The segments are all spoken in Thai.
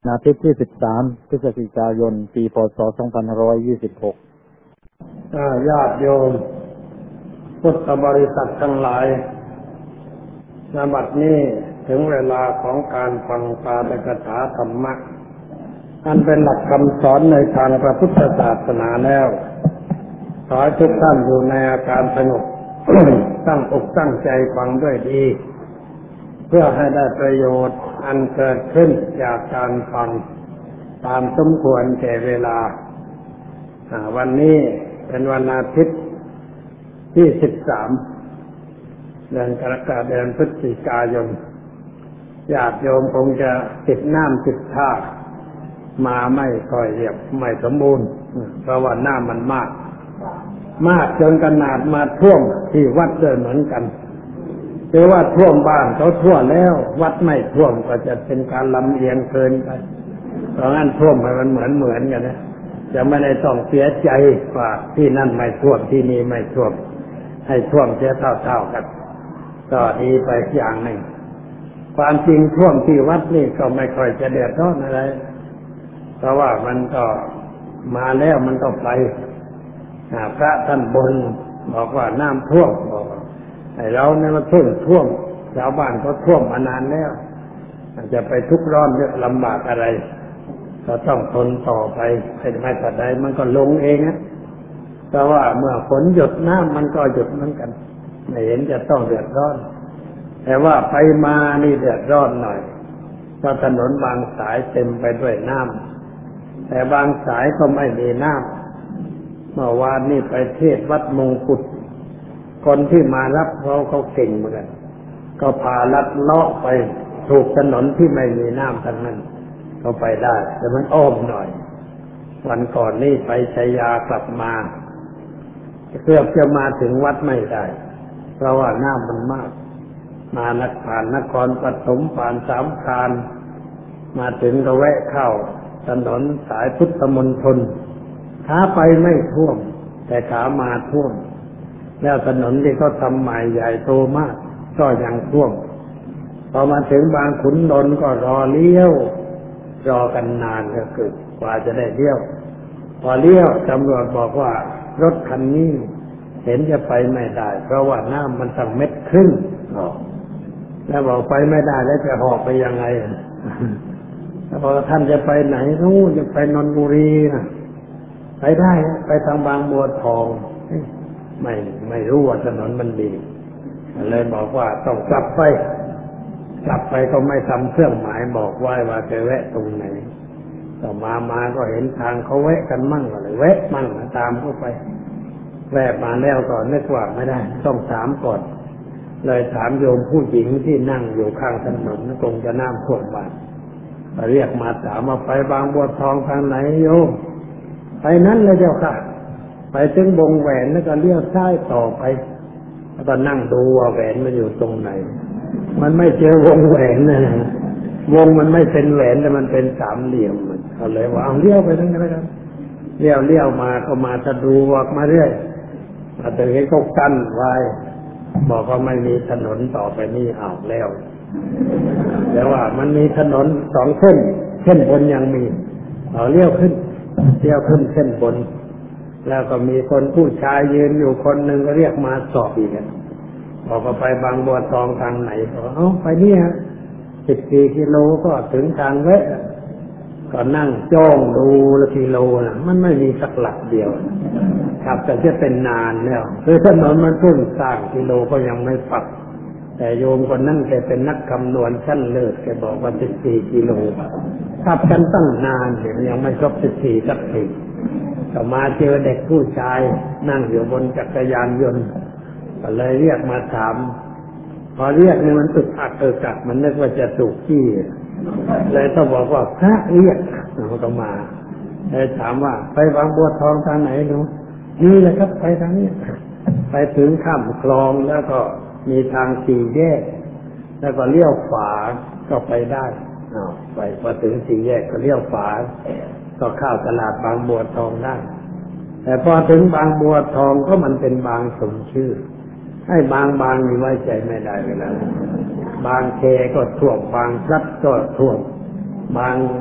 อาทิตย์ที่13 พฤศจิกายน ปีพ.ศ. 2526 ญาติโยมพุทธบริษัททั้งหลายณ บัดนี้ถึงเวลาของการฟังปาฐกถาธรรมะอันเป็นหลักคำสอนในทางพระพุทธศาสนาแล้วขอให้ทุกท่านอยู่ในอาการสงบ ตั้งอกตั้งใจฟังด้วยดีเพื่อให้ได้ประโยชน์อันเกิดขึ้นจากการฟังตามสมควรแก่เวลาวันนี้เป็นวันอาทิตย์ที่13เดือนกรกฎาคมเดือนพฤศจิกายนญาติโยมคงจะติดน้ำติดท่ามาไม่ค่อยเรียบไม่สมบูรณ์เพราะว่าน้ำมันมากจนขนาดมาท่วมที่วัดเดินเหมือนกันแต่ว่าท่วมบ้านเขาทั่วแล้ววัดไม่ท่วมก็จะเป็นการลำเอียงเกินไปเพราะงั้นท่วมให้มันเหมือนกันนะจะไม่ได้ต้องเสียใจว่าที่นั่นไม่ท่วมที่นี่ไม่ท่วมให้ท่วมเสียเท่ากันก็ดีไปอย่างหนึ่งความจริงท่วมที่วัดนี่ก็ไม่ค่อยจะเดือดร้อนอะไรเพราะว่ามันก็มาแล้วมันก็ไปพระท่านบนบอกว่าน้ำท่วมบอกไอ้เราเนี่ยมันท่วมชาวบ้านก็ท่วมมานานแล้วจะไปทุกข์ร้อนเยอะลำบากอะไรก็ต้องทนต่อไปไม่ตัดใดมันก็ลงเองนะแต่ว่าเมื่อฝนหยุดน้ำมันก็หยุดเหมือนกันไม่เห็นจะต้องเดือดร้อนแต่ว่าไปมานี่เดือดร้อนหน่อยเพราะถนนบางสายเต็มไปด้วยน้ำแต่บางสายก็ไม่มีน้ำเมื่อวานนี่ไปเทศวัดมงกุฎคนที่มารับเขาเก่งเหมือนกันก็พาลัดเลาะไปถูกถนนที่ไม่มีน้ำทั้งนั้นเขาไปได้แต่มันอ้อมหน่อยวันก่อนนี่ไปชัยยากลับมาเกือบจะมาถึงวัดไม่ได้เพราะว่าน้ำมันมากมาผ่านนครปฐมผ่านสามพรานมาถึงก็แวะเข้าถนนสายพุทธมณฑลขาไปไม่ท่วมแต่ขามาท่วมแล้วถนนที่เขาทำใหม่ใหญ่โตมากก็ยังท่วมพอมาถึงบางขุนนนท์ก็รอเลี้ยวรอกันนานก็เกิดกว่าจะได้เลี้ยวพอเลี้ยวตำรวจบอกว่ารถคันนี้เห็นจะไปไม่ได้เพราะว่าน้ำมันตั้ง1.5 เมตรแล้วบอกไปไม่ได้แล้วจะหอบไปยังไงแล้วบอกท่านจะไปไหนนู้นจะไปนนทบุรีนะไปได้ไปทางบางบัวทองไม่รู้ว่าถนนมันดีเลยบอกว่าต้องกลับไปก็ไม่ทำเครื่องหมายบอกไว้ว่าจะแวะตรงไหนต่อมาก็เห็นทางเขาแวะกันมั่งก็เลยแวะมั่งตามเข้าไปแวะมาแล้วก่อนนึกว่าไม่ได้ต้องถามก่อนเลยถามโยมผู้หญิงที่นั่งอยู่ข้างถนนคงจะน้ำท่วมบ้านเรียกมาถามว่าไปบางบัวทองทางไหนโยมไปนั้นเลยเจ้าค่ะไปถึงวงแหวนแล้วก็เลี้ยวซ้ายต่อไปแล้วก็นั่งดูว่าแหวนมันอยู่ตรงไหนมันไม่เจอวงแหวนนะวงมันไม่เป็นแหวนแต่มันเป็นสามเหลี่ยมมันก็เลยว่าเอาเลี้ยวไปทั้งนั้นกันเลี้ยวมาก็มาจะดูวอกมาเรื่อยมาถึงให้เขากั้นไว้บอกว่าไม่มีถนนต่อไปนี่เอาแล้วแต่ว่ามันมีถนน2 เส้นบนยังมีเอาเลี้ยวขึ้นเส้นบนแล้วก็มีคนผู้ชายยืนอยู่คนหนึ่งก็เรียกมาสอบอีกบอกว่าไปบางบัวทองทางไหนบอกไปนี่ฮะ14 กิโลก็ถึงทางแวะก็นั่งจ้องดูละกิโลนะมันไม่มีสักหลักเดียวครับแต่จะเป็นนานแล้วคือถนนมันเพิ่งสร้างกิโลก็ยังไม่ปักแต่โยมคนนั้นแกเป็นนักคำนวณชั้นเลิศแกบอกว่า14 กิโลขับกันตั้งนานยังไม่ครบ14 สักทีก็มาเจอเด็กผู้ชายนั่งอยู่บนจักรยานยนต์ก็เลยเรียกมาถามพอเรียกนี่มันตึกอักกักมันนึกว่าจะถูกที่เลยต้องบอกว่าพระเรียกมันก็มาเลยถามว่าไปบางบัวทองทางไหนหนูนี่แหละครับไปทางนี้ไปถึงข้ามคลองแล้วก็มีทาง4 แยกแล้วก็เลี้ยวขวาก็ไปได้ไปพอถึง4 แยกก็เลี้ยวขวาก็เข้าตลาดบางบัวทองได้แต่พอถึงบางบัวทองก็มันเป็นบางสมชื่อให้บางนี่ไว้ใจไม่ได้เวลาบางแคก็ท่วมบางพลัดก็ท่วมบาง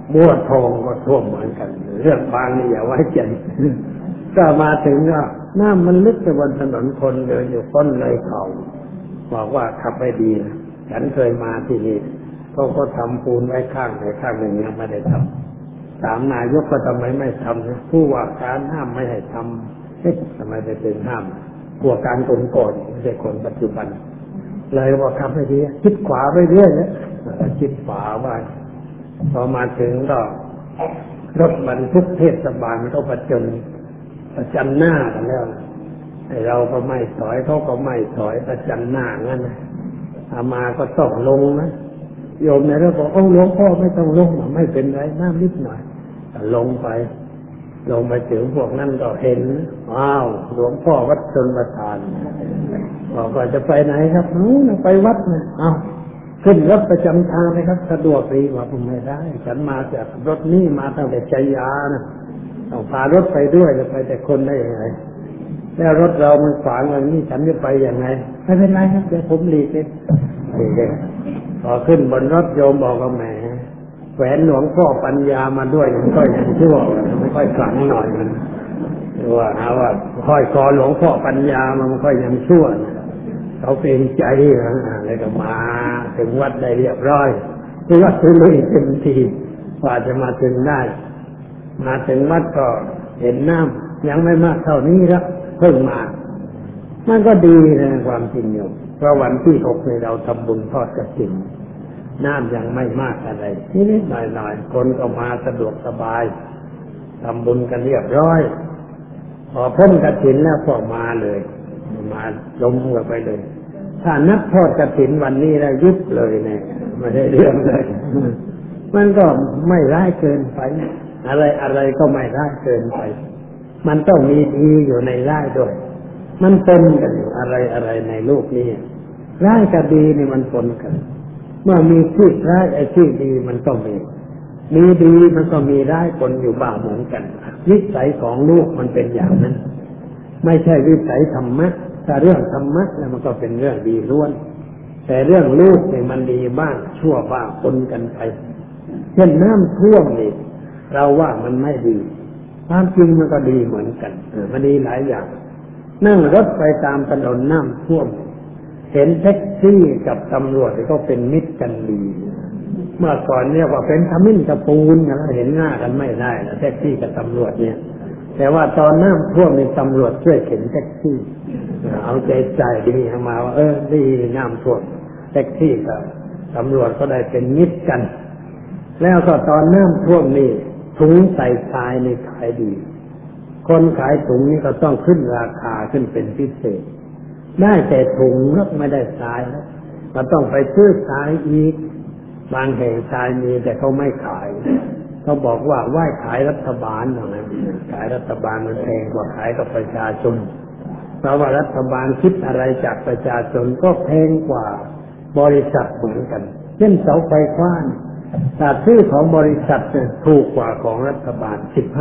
บัวทองก็ท่วมเหมือนกันเรื่องบางนี่อย่าไว้ใจก็มาถึงก็น้ำมันลึกไปบนถนนคนเดินอยู่ต้นเลยเขาบอกว่าขับไปดีนะฉันเคยมาที่นี่เขาก็ทำปูนไว้ข้างไหนข้างหนึ่งยังไม่ได้ทำถามนายกก็ทำไมไม่ทำนะผู้ว่าการห้ามไม่ให้ทำทำไมไปเป็นห้ามพวกการคนก่อนไม่ใช่คนปัจจุบันเลยบอกขับไปดีคิดขวาไปเรื่อยนะคิดขวาไว้พอมาถึงก็รถบรรทุกเทศบาลก็ประจันหน้ากันแล้วเราก็ไม่ถอยเขาก็ไม่ถอยประจันหน้างั้นนะอามาก็ต้องลงนะโยมเนี่ยเราบอกโอ้หลวงพ่อไม่ต้องลงไม่เป็นไรน้ำนิดหน่อยลงไปถึงพวกนั้นก็เห็นอ้าวหลวงพ่อวัดชนประทานบอกว่าจะไปไหนครับไปวัดนะอ้าวขึ้นรถประจำทางเลยครับสะดวกดีว่าผมไม่ได้ฉันมาจากรถนี้มาตั้งแต่ชัยยานะต้องพารถไปด้วยจะไปแต่คนได้ยังไงแล้วรถเรามันขวางอย่างนี้ฉันจะไปยังไงไม่เป็นไรครับเดี๋ยวผมหลีกเองพอขึ้นบนรถโยมบอกว่าแหมแหวนหลวงพ่อปัญญามาด้วยมันก็ยังชั่วไม่ค่อยขลังหน่อยมันว่าหาว่าค่อยคอหลวงพ่อปัญญามันค่อยยังชั่วเขาเกรงใจอะไรก็มาถึงวัดได้เรียบร้อยที่วัดทุลุยเต็มทีกว่าจะมาถึงได้มาถึงวัดก็เห็นน้ำยังไม่มากเท่านี้แล้วเพิ่งมามันก็ดีนะความจริงอยู่เพราะวันที่6เราทำบุญทอดกฐินน้ำยังไม่มากอะไรนิดๆหน่อยๆคนก็มาสะดวกสบายทำบุญกันเรียบร้อยพอพ้นกฐินแล้วก็มาเลยมาลงมือไปเลยถ้านับทอดกฐินวันนี้แล้วยุบเลยเนี่ยไม่ได้เรื่องเลยมันก็ไม่ร้ายเกินไปอะไรก็ไม่ร้ายเกินไปมันต้องมีดีอยู่ในร้ายด้วยมันปนกันอยู่อะไรในโลกนี้ร้ายกับดีนี่มันปนกันเมื่อมีที่ร้ายไอ้ที่ดีมันต้องมีดีมันก็มีร้ายปนอยู่บ้างเหมือนกันวิสัยของลูกมันเป็นอย่างนั้นไม่ใช่วิสัยธรรมะแต่เรื่องธรรมะแล้วมันก็เป็นเรื่องดีล้วนแต่เรื่องลูกเนี่ยมันดีบ้างชั่วบ้างปนกันไปเช่นน้ำท่วมนี่เราว่ามันไม่ดีความจริงมันก็ดีเหมือนกันมันดีหลายอย่างนั่งรถไปตามถนนน้ำท่วมเห็นแท็กซี่กับตำรวจก็เป็นมิตรกันดีเมื่อก่อนเนี่ยว่าเป็นขมิ้นกับปูนนะเห็นหน้ากันไม่ได้แล้วแท็กซี่กับตำรวจเนี่ยแต่ว่าตอนน้ำท่วมมีตำรวจช่วยเข็นแท็กซี่เอาใจดีมาว่าดีน้ำท่วมแท็กซี่กับตำรวจก็ได้เป็นมิตรกันแล้วก็ตอนน้ำท่วมนี่ถุงใส่ทรายนี่ขายดีคนขายถุงนี่ก็ต้องขึ้นราคาขึ้นเป็นพิเศษได้แต่ถุงแล้วไม่ได้ทรายแล้วก็ต้องไปซื้อทรายอีกบางแห่งทรายมีแต่เขาไม่ขายเขาบอกว่าไหว้ขายรัฐบาลนะขายรัฐบาลมันแพงกว่าขายกับประชาชนเพราะว่ารัฐบาลคิดอะไรจากประชาชนก็แพงกว่าบริษัทเหมือนกันเช่นเสาไฟฟ้าถ้าซื้อของบริษัทถูกกว่าของรัฐบาล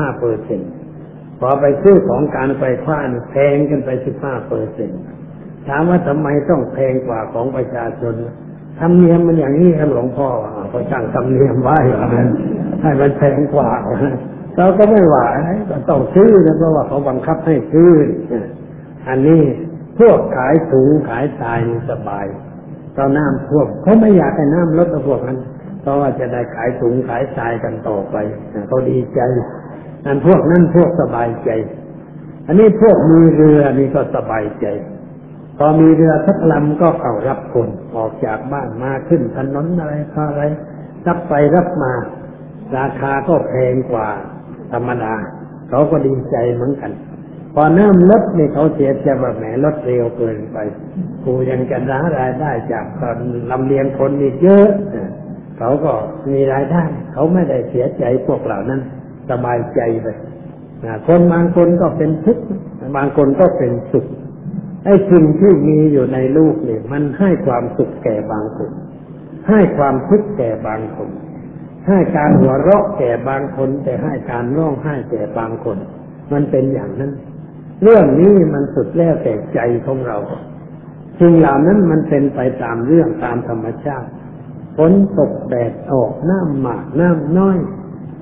15%พอไปซื้อของการไฟฟ้าแพงกันไป 15%ถามว่าทำไมต้องแพงกว่าของประชาชนธรรมเนียมมันอย่างนี้ครับหลวงพ่อเขาตั้งธรรมเนียมไว้ให้มันแพงกว่าเราก็ไม่ว่าก็ต้องซื้อนะเพราะว่าเขาบังคับให้ซื้ออันนี้พวกขายถุงขายทรายนี่สบายตอนน้ำท่วมเขาไม่อยากให้น้ำลดพวกนั้นเพราะว่าจะได้ขายถุงขายทรายกันต่อไปเขาดีใจอันพวกนั้นพวกสบายใจอันนี้พวกมีเรือนี่ก็สบายใจพอมีเรือสักลำก็เข้ารับคนออกจากบ้านมาขึ้นถนนอะไรรับไปรับมาราคาก็แพงกว่าธรรมดาเขาก็ดีใจเหมือนกันพอน้ำลดนี่เขาเสียใจว่าแหมลดเร็วเกินไปกูยังจะหารายได้จากการลำเลียงคนอีกเยอะเขาก็มีรายได้เขาไม่ได้เสียใจพวกเหล่านั้นสบายใจไปคนบางคนก็เป็นทุกข์บางคนก็เป็นสุขไอ้สิ่งที่มีอยู่ในโลกนี่มันให้ความสุขแก่บางคนให้ความทุกข์แก่บางคนให้การหัวเราะแก่บางคนแต่ให้การร้องไห้แก่บางคนมันเป็นอย่างนั้นเรื่องนี้มันสุดแล้วแต่ใจของเราสิ่งเหล่านั้นมันเป็นไปตามเรื่องตามธรรมชาติฝนตกแดดออกน้ำมากน้ำน้อย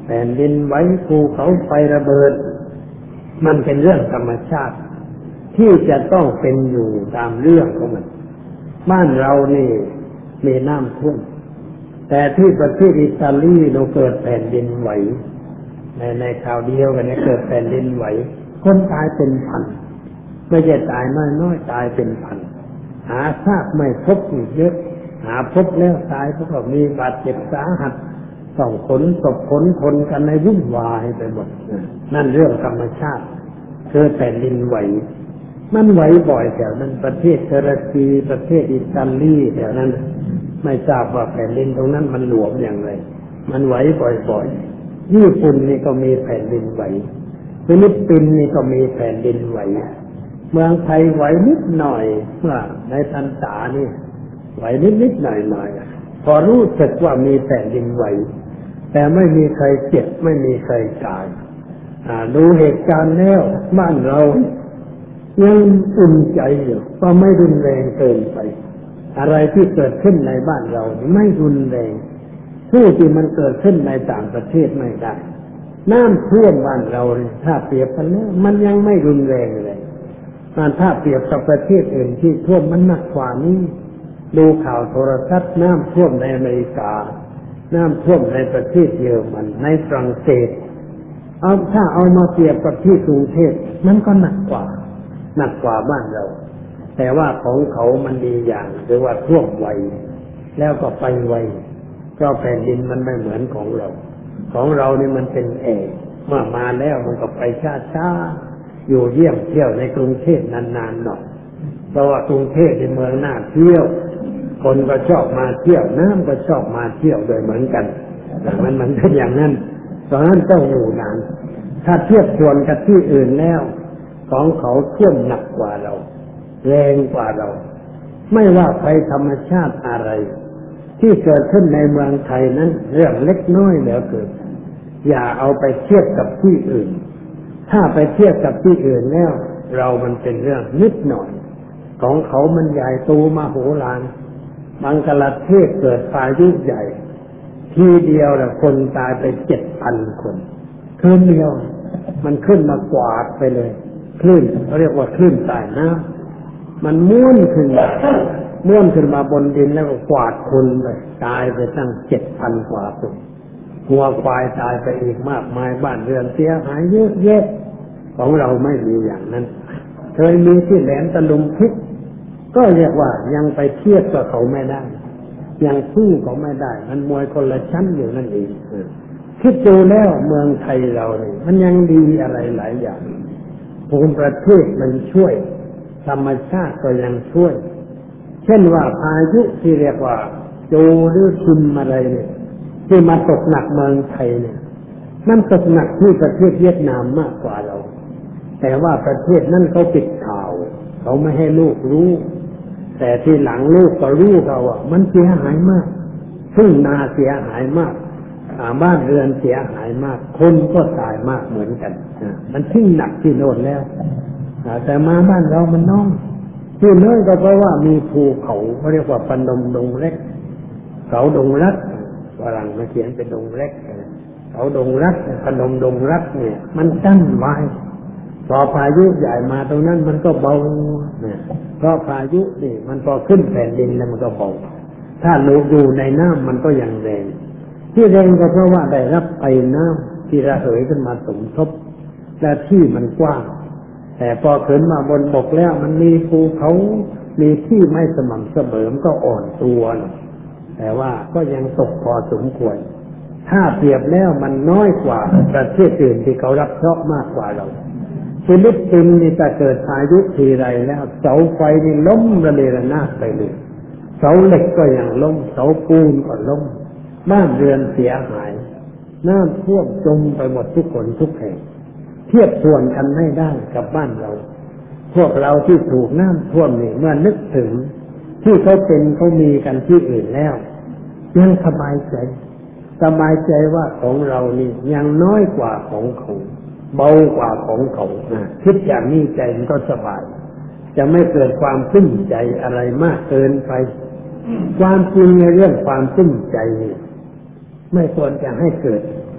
แผ่นดินไหวภูเขาไฟระเบิดมันเป็นเรื่องธรรมชาติที่จะต้องเป็นอยู่ตามเรื่องของมันบ้านเรานี่มีน้ำท่วมแต่ที่ประเทศอิตาลีเราเกิดแผ่นดินไหวในคราวเดียวกันเนี่ยเกิดแผ่นดินไหวคนตายเป็นพันไม่ใช่ตายน้อยๆตายเป็นพันหาซากไม่พบอีกเยอะหาพบแล้วตายเพราะมีบาดเจ็บสาหัสต้องขนศพขนคนกันในวุ่นวายไปหมดนั่นเรื่องธรรมชาติคือแผ่นดินไหวมันไหวบ่อยแถวนั้นประเทศตุรกีประเทศอิตาลีแถวนั้นไม่ทราบว่าแผ่นดินตรงนั้นมันหลวมอย่างไรมันไหวบ่อยๆญี่ปุ่นนี่ก็มีแผ่นดินไหวฟิลิปปินส์นี่ก็มีแผ่นดินไหวเมืองไทยไหวนิดหน่อยเมื่อในพรรษานี่ไหวนิดๆหน่อยๆพอรู้สึกว่ามีแผ่นดินไหวแต่ไม่มีใครเจ็บไม่มีใครตายดูเหตุการณ์แล้วบ้านเรายังอุ่นใจอยู่ก็ไม่รุนแรงเกินไปอะไรที่เกิดขึ้นในบ้านเราไม่รุนแรงผู้ที่มันเกิดขึ้นในต่างประเทศไม่ได้น้ำท่วมบ้านเราถ้าเปรียบกันแล้วมันยังไม่รุนแรงเลยถ้าเปรียบกับประเทศอื่นที่ท่วมมันหนักกว่านี้ดูข่าวโทรทัศน์น้ำท่วมในอเมริกาน้ำท่วมในประเทศเยอรมันในฝรั่งเศสถ้าเอามาเปรียบกับที่กรุงเทพมันก็หนักกว่าบ้านเราแต่ว่าของเขามันดีอย่างคือว่าท่วมไวแล้วก็ไปไวเพราะแผ่นดินมันไม่เหมือนของเรานี่มันเป็นเมื่อมาแล้วมันก็ไปช้าๆอยู่เยี่ยมเที่ยวในกรุงเทพนานๆหน่อยเพราะว่ากรุงเทพเป็นเมืองน่าเที่ยวคนก็ชอบมาเที่ยวน้ำก็ชอบมาเที่ยวโดยเหมือนกันมันเป็นอย่างนั้นเพราะฉะนั้นต้องอยู่นานถ้าเทียบส่วนกับที่อื่นแล้วของเขาท่วมหนักกว่าเราแรงกว่าเราไม่ว่าภัยธรรมชาติอะไรที่เกิดขึ้นในเมืองไทยนั้นเรื่องเล็กน้อยเหลือเกินอย่าเอาไปเทียบกับที่อื่นถ้าไปเทียบกับที่อื่นแล้วเรามันเป็นเรื่องนิดหน่อยของเขามันใหญ่โตมโหฬารบังกลาเทศเกิดพายุใหญ่ทีเดียวคนตายไป 7,000 คนคืนเดียวมันขึ้นมากวาดไปเลยคลื่นเขาเรียกว่าคลื่นใต้น้ำมันม้วนขึ้นมาบนดินแล้วก็กวาดคนไปตายไปตั้ง 7,000 กว่าคนหัวควายตายไปอีกมากมายบ้านเรือนเสียหายเยอะแยะของเราไม่มีอย่างนั้นเคยมีที่แหลมตะลุมพิกก็เรียกว่ายังไปเทียบกับเขาไม่ได้ยังสู้เขาไม่ได้มันมวยคนละชั้นอยู่นั่นเองคิดดูแล้วเมืองไทยเราเนี่ยมันยังดีอะไรหลายอย่างภูมิประเทศมันช่วยธรรมชาติก็ยังช่วยเช่นว่าพายุที่เรียกว่าโจหรือชุนอะไรเนี่ยที่มาตกหนักเมืองไทยเนี่ยนั่นตกหนักที่ประเทศเวียดนามมากกว่าเราแต่ว่าประเทศนั้นเขาปิดข่าวเขาไม่ให้ลูกรู้แต่ที่หลังลูกก็รู้เขาว่ามันเสียหายมากทุ่งนาเสียหายมากบ้านเรือนเสียหายมากคนก็ตายมากเหมือนกันมันทิ้งหนักที่โน่นแล้วแต่มาบ้านเรามันน้อยที่น้อยก็เพราะว่ามีภูเขาเขาเรียกว่าพนมดงเล็กเขาดงรักฝรั่งมาเขียนเป็นดงเล็กเขาดงรักพนมดงรักเนี่ยมันกั้นไว้พอพายุใหญ่มาตรงนั้นมันก็เบาเพราะพายุนี่มันพอขึ้นแผ่นดินแล้วมันก็เบาถ้าลูกอยู่ในน้ำมันก็ยังแรงที่แรงก็เพราะว่าได้รับไอน้ำที่ระเหยขึ้นมาสมทบและที่มันกว้างแต่พอขึ้นมาบนบกแล้วมันมีภูเขามีที่ไม่สม่ำเสมอมันก็อ่อนตัวแต่ว่าก็ยังตกพอสมควรถ้าเปรียบแล้วมันน้อยกว่าประเทศอื่นที่เขารับเคราะห์มากกว่าเราฟิลิปปินส์นี่จะเกิดพายุทีไรแล้วเสาไฟนี่ล้มระเนระนาดไปเลยเสาเหล็กก็ยังล้มเสาปูนก็ล้มบ้านเรือนเสียหายน้ำท่วมจมไปหมดทุกคนทุกแห่งเทียบส่วนกันไม่ได้กับบ้านเราพวกเราที่ถูกน้ำท่วมนี่เมื่อนึกถึงที่เขามีกันที่อื่นแล้วยังสบายใจว่าของเรานี่ยังน้อยกว่าของเขาเบากว่าของเขาคิดอย่างนี้ใจมันก็สบายจะไม่เกิดความซึ้งใจอะไรมากเกินไปความจริงในเรื่องความซึ้งใจไม่ควรจะให้เกิด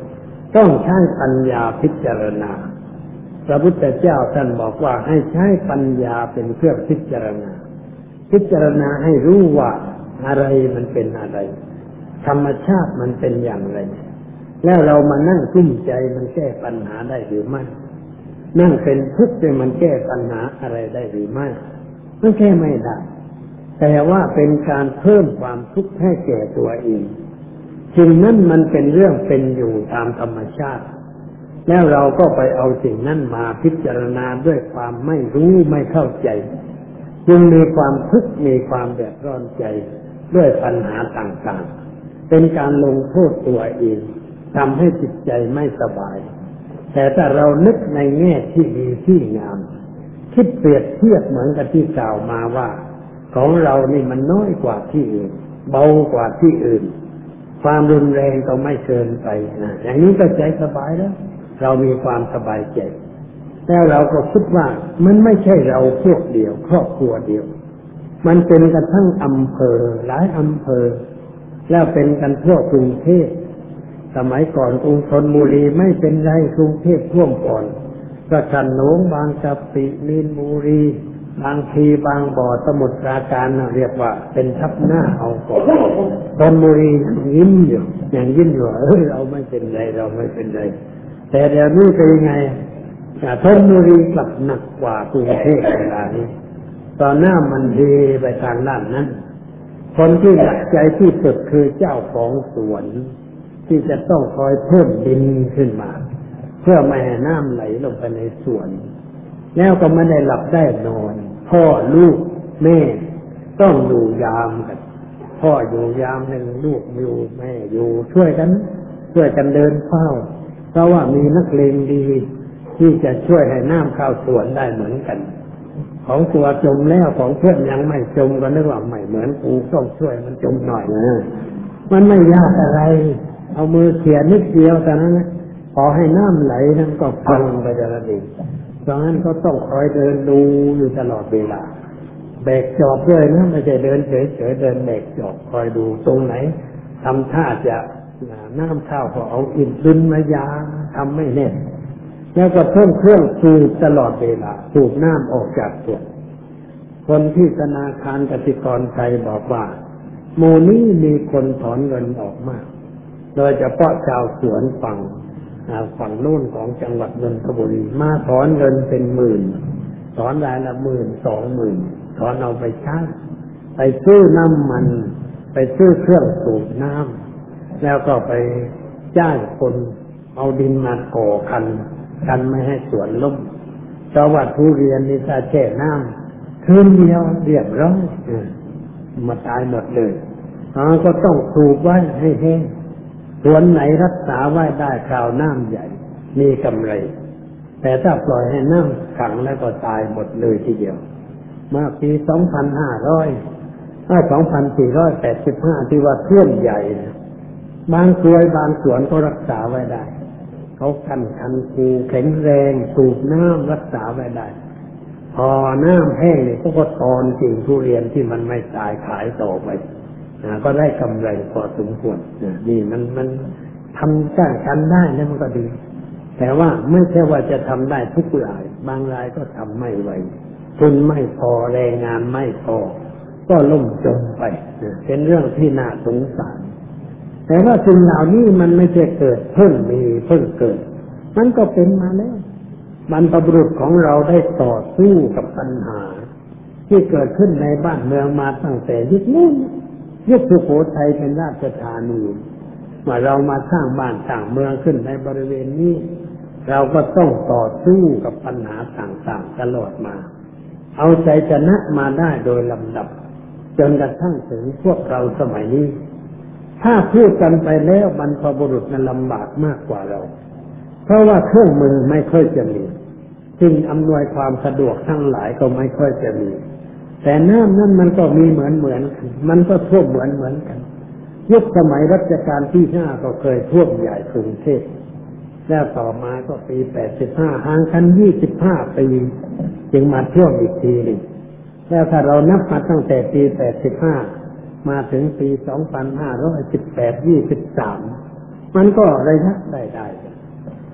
ต้องใช้ปัญญาพิจารณาพระพุทธเจ้าท่านบอกว่าให้ใช้ปัญญาเป็นเครื่องพิจารณาให้รู้ว่าอะไรมันเป็นอะไรธรรมชาติมันเป็นอย่างไรแล้วเรามานั่งกุ้มใจมันแก้ปัญหาได้หรือไม่นั่งเป็นทุกข์มันแก้ปัญหาอะไรได้หรือไม่มันแก้ไม่ได้แต่ว่าเป็นการเพิ่มความทุกข์ให้แก่ตัวเองสิ่งนั้นมันเป็นเรื่องเป็นอยู่ตามธรรมชาติแล้วเราก็ไปเอาสิ่งนั้นมาพิจารณาด้วยความไม่รู้ไม่เข้าใจจึงมีความทุกข์มีความเดือดร้อนใจด้วยปัญหาต่างๆเป็นการลงโทษตัวเองทำให้จิตใจไม่สบายแต่ถ้าเรานึกในแง่ที่ดีที่งามคิดเปรียบเทียบเหมือนกับที่กล่าวมาว่าของเรานี่มันน้อยกว่าที่อื่นเบากว่าที่อื่นความรุนแรงก็ไม่เกินไปนะอย่างนี้ก็ใจสบายแล้วเรามีความสบายใจแล้วเราก็คิดว่ามันไม่ใช่เราพวกเดียวครอบครัวเดียวมันเป็นกันทั้งอำเภอหลายอำเภอแล้วเป็นกันทั่วกรุงเทพสมัยก่อนกรุงธนบุรีไม่เป็นไรกรุงเทพท่วมก่อนก็ชันโหนงบางกะปิมีนบุรีบางพลีบางบ่อสมุทรปราการเรียกว่าเป็นทับหน้าเอาก่อนธนบุรียิ้มอยู่เราไม่เป็นไรแต่เดี๋ยวนี้เป็นยังไงธนบุรีกลับหนักกว่ากรุงเทพเวลานี้ตอนหน้ามันดีไปทางด้านนั้นคนที่หนักใจที่สุดคือเจ้าของสวนที่จะต้องคอยเพิ่มดินขึ้นมาเพื่อไม่ให้น้ำไหลลงไปในสวนแล้วก็ไม่ได้หลับได้นอนพ่อลูกแม่ต้องอยู่ยามกันพ่ออยู่ยามหนึ่งลูกอยู่แม่อยู่ช่วยกันเดินเฝ้าเพราะว่ามีนักเลงดีที่จะช่วยให้น้ำเข้าสวนได้เหมือนกันของตัวจมแล้วของเพื่อนยังไม่จมก็นึกว่าไม่เหมือนกูต้องช่วยมันจมหน่อยนะมันไม่ยากอะไรเอามือเขี่ยนิดเดียวแต่นั้นพอให้น้ำไหลนั่นก็ฟังไปแต่ละทีเพราะงั้นก็ต้องคอยเดินดูอยู่ตลอดเวลาแบกจอบด้วยนะไม่ใช่เดินเฉยๆเดินแบกจอบคอยดูตรงไหนทำท่าจะน้ำเข้าก็เอาอิฐดินมายาทำไม่แน่นแล้วก็เพิ่มเครื่องสูบตลอดเวลาสูบน้ำออกจากสวนคนที่ธนาคารกสิกรไทยบอกว่าหมู่นี้มีคนถอนเงินออกมากโดยเฉพาะชาวสวนฝั่งโน้นของจังหวัดนนทบุรีมาถอนเงินเป็นหมื่นถอนรายละ10,000 20,000ถอนเอาไปใช้ไปซื้อน้ำมันไปซื้อเครื่องสูบน้ำแล้วก็ไปจ้างคนเอาดินมาก่อกันไม่ให้สวนล่มเพราะว่าทุเรียนนี่ถ้าแช่น้ำคืนเดียวเรียบร้อยมาตายหมดเลยก็ต้องสูบไว้ให้แห้งสวนไหนรักษาไว้ได้คราวน้ำใหญ่มีกำไรแต่ถ้าปล่อยให้น้ำขังแล้วก็ตายหมดเลยทีเดียวเมื่อปี2485ที่ว่าท่วมใหญ่บางกลวยบางสวนก็รักษาไว้ได้เขาคันคูแข็งแรงสูบน้ำรักษาไว้ได้พอน้ำแห้งเนี่ยก็ตอนกิ่งทุเรียนที่มันไม่ตายขายต่อไปก็ได้กำไรพอสมควรนี่มันทำจ้างกันได้แล้วมันก็ดีแต่ว่าไม่ใช่ว่าจะทำได้ทุกรายบางรายก็ทำไม่ไหวทุนไม่พอแรงงานไม่พอก็ล่มจมไปเป็นเรื่องที่น่าสงสารแต่ว่าสิ่งเหล่านี้มันไม่ใช่เกิดเพิ่งเกิดมันก็เป็นมาแล้วบรรพบุรุษของเราได้ต่อสู้กับปัญหาที่เกิดขึ้นในบ้านเมืองมาตั้งแต่ยุคนู้นยุคสุโขทัยเป็นราชธานีเมื่อเรามาสร้างบ้านสร้างเมืองขึ้นในบริเวณนี้เราก็ต้องต่อสู้กับปัญหาต่างๆตลอดมาเอาใจชนะมาได้โดยลำดับจนกระทั่งถึงพวกเราสมัยนี้ถ้าพูดกันไปแล้วบรรพบุรุษนั้นลำบากมากกว่าเราเพราะว่าเครื่องมือไม่ค่อยจะมีสิ่งอำนวยความสะดวกทั้งหลายก็ไม่ค่อยจะมีแต่น้ำนั้นมันก็มีเหมือนมันก็ท่วมเหมือนกันยุคสมัยรัชกาลที่5ก็เคยท่วมใหญ่กรุงเทพแล้วต่อมาก็ปี85ห่างกัน25ปีจึงมาท่วมอีกทีนึงแล้วถ้าเรานับมาตั้งแต่ปี85มาถึงปี2518 23มันก็ระยะได้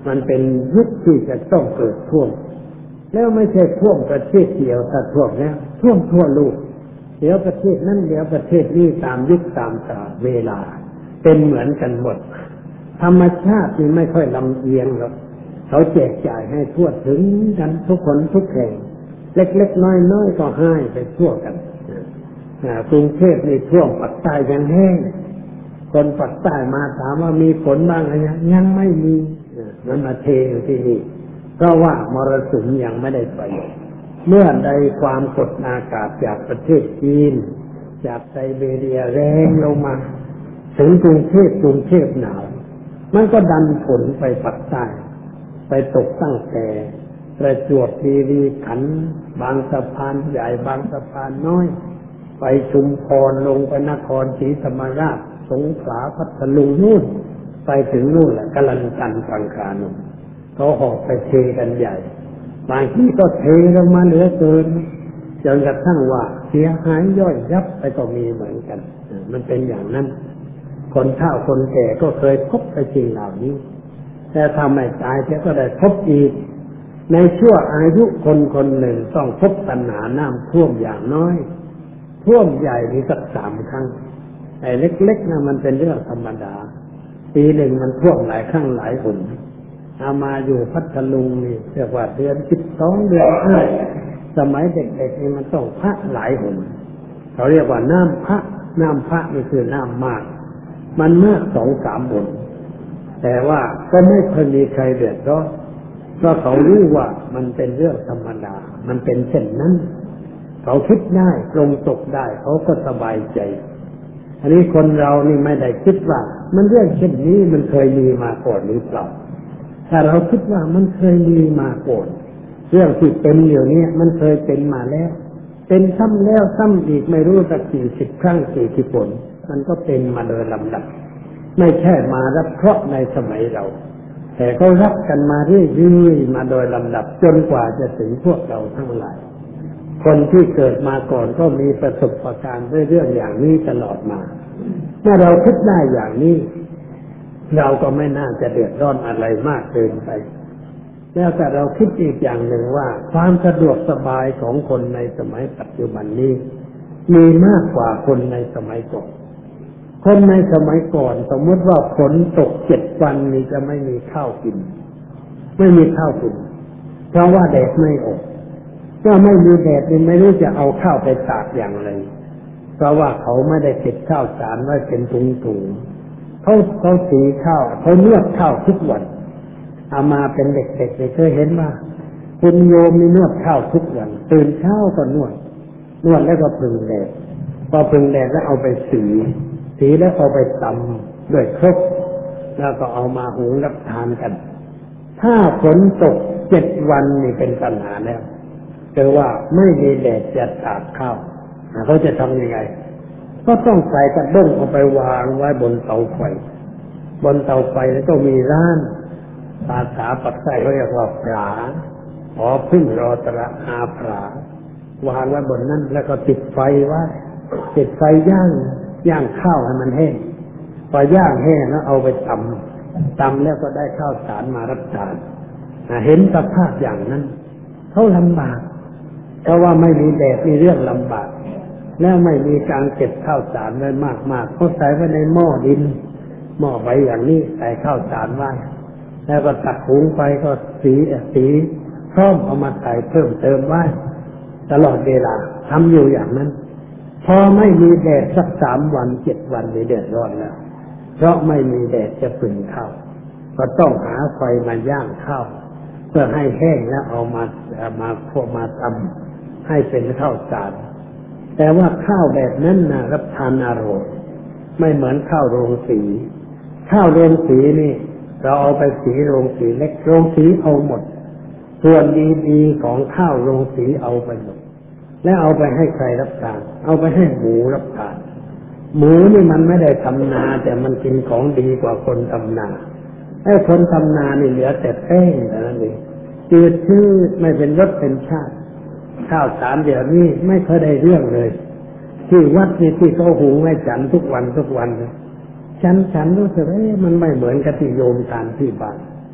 มันเป็นยุคที่จะต้องเกิดท่วมแล้วไม่ใช่ท่วมประเทศเดียวแต่ท่วมแล้วท่วมทั่วโลกเดี๋ยวประเทศนั้นเดี๋ยวประเทศนี้ตามยุคตามกาลเวลาเป็นเหมือนกันหมดธรรมชาตินี่ไม่ค่อยลำเอียงหรอกเขาแจกจ่ายให้ทั่วถึงกันทุกคนทุกแห่งเล็กๆน้อยๆก็ให้ไปทั่วกันกรุงเทพนี่ท่วมปักใต้ยังแห้งคนปักใต้มาถามว่ามีฝนบ้างไหมยังไม่มีมันมาเทอยู่ที่นี่เพราะว่ามรสุมยังไม่ได้ไปเมื่อใดความกดอากาศจากประเทศจีนจากไซบีเรียแรงลงมาถึงกรุงเทพหนาวมันก็ดันฝนไปปักใต้ไปตกตั้งแต่ประจวบคีรีขันธ์บางสะพานใหญ่บางสะพานน้อยไปชุมพรลงไปนครศรีธรรมราชสงขลาพัทลุงนู่นไปถึงนู่นแหละกลันตันฝั่งขานุเขาหอบไปเทกันใหญ่บางทีก็เทลงมาเหลือเกินจนกระทั่งว่าเสียหายย่อยยับไปก็มีเหมือนกันมันเป็นอย่างนั้นคนเฒ่าคนแก่ก็เคยพบกับสิ่งเหล่านี้แต่ถ้าไม่ตายเสียก็ได้พบอีกในชั่วอายุคนคนหนึ่งต้องพบปัญหาน้ำท่วมอย่างน้อยท่วมใหญ่นี่สัก3 ครั้งไอ้เล็กๆนะมันเป็นเรื่องธรรมดาปีหนึ่งมันท่วมหลายครั้งหลายหนเอามาอยู่พัทลุงนี่เรียกว่าเดือน12 เดือนสมัยเด็กๆนี่มันต้องพระหลายหนเขาเรียกว่าน้ำพระนี่คือน้ำมากมันมาก 2-3 หนแต่ว่าก็ไม่เคยมีใครเดือดร้อนเพราะเขารู้ว่ามันเป็นเรื่องธรรมดามันเป็นเช่นนั้นเขาคิดได้ปรงตกได้เขาก็สบายใจอันนี้คนเรานี่ไม่ได้คิดว่ามันเรื่องเช่นนี้มันเคยมีมาก่อนหรือเปล่าถ้าเราคิดว่ามันเคยมีมาก่อนเรื่องที่เป็นอยู่นี้มันเคยเป็นมาแล้วเป็นซ้ำแล้วซ้ำอีกไม่รู้สักกี่สิบครั้งกี่หนมันก็เป็นมาโดยลำดับไม่ใช่มารับเคราะห์ในสมัยเราแต่เขารับกันมาเรื่อยๆมาโดยลำดับจนกว่าจะถึงพวกเราทั้งหลายคนที่เกิดมาก่อนก็มีประสบการณ์เรื่องอย่างนี้ตลอดมาเมื่อเราคิดได้อย่างนี้เราก็ไม่น่าจะเดือดร้อนอะไรมากเกินไปแล้วแต่เราคิดอีกอย่างหนึ่งว่าความสะดวกสบายของคนในสมัยปัจจุบันนี้มีมากกว่าคนในสมัยก่อนคนในสมัยก่อนสมมติว่าฝนตก7 วันนี้จะไม่มีข้าวกินไม่มีข้าวกินเพราะว่าแดดไม่ออกถ้าไม่มีแดดนี่ไม่รู้จะเอาข้าวไปตากอย่างไรเพราะว่าเขาไม่ได้เก็บข้าวสารไว้เป็นถุงๆเขาสีข้าวเขาเลือกข้าวทุกวันเอามาเป็นเด็กๆเคยเห็นว่าคุณโยมมีนวดข้าวทุกวันตื่นเช้าก็นวดแล้วก็พึ่งแดดพอพึ่งแดดแล้วเอาไปสีแล้วเอาไปตำด้วยครกแล้วก็เอามาหุงรับทานกันถ้าฝนตก7 วันนี่เป็นปัญหาแล้วแต่ว่าไม่มีแดดจะตากข้าวเขาจะทำยังไงก็ต้องใส่กระด้งเอาไปวางไว้บนเตาไฟแล้วก็มีร้านภาษาปักใต้เขาเรียกว่าผาหอพึ่งรอตระอาผาวางไว้บนนั้นแล้วก็ติดไฟไว้ติดไฟย่างข้าวให้มันแห้งพอย่างแห้งแล้วเอาไปตำแล้วก็ได้ข้าวสารมารับทานเห็นสภาพอย่างนั้นเขาลำบากเพราะว่าไม่มีแดดมีเรื่องลำบากแล้วไม่มีการเก็บข้าวสารไว้มากๆเขาใส่ไว้ในหม้อดินหม้อไว้อย่างนี้ใส่ข้าวสารไว้แล้วก็ตักหุงไปก็สีพร้อมเอามาใส่เพิ่มเติมไว้ตลอดเวลาทำอยู่อย่างนั้นพอไม่มีแดดสัก3 วัน7 วันนี่เดือดร้อนแล้วเพราะไม่มีแดดจะพึ่งข้าวก็ต้องหาไฟมาย่างข้าวเพื่อให้แห้งแล้วเอามาตำให้เป็นข้าวสารแต่ว่าข้าวแบบนั้นนะรับทานอร่อยไม่เหมือนข้าวโรงสีนี่เราเอาไปสีโรงสีเล็กโรงสีเอาหมดส่วนดีๆของข้าวโรงสีเอาไปหมดแล้วเอาไปให้ใครรับทานเอาไปให้หมูรับทานหมูนี่มันไม่ได้ทำนาแต่มันกินของดีกว่าคนทำนาไอ้คนทำนานี่เหลือแต่แป้งเท่านั้นเองจืดชืดไม่เป็นรสเป็นชาติข้าวสารเดี๋ยวนี้ไม่เคยได้เรื่องเลยที่วัดนี่ที่เขาหุงให้ฉันทุกวันฉันรู้สึกมันไม่เหมือนกับที่โยมทานที่บ้าน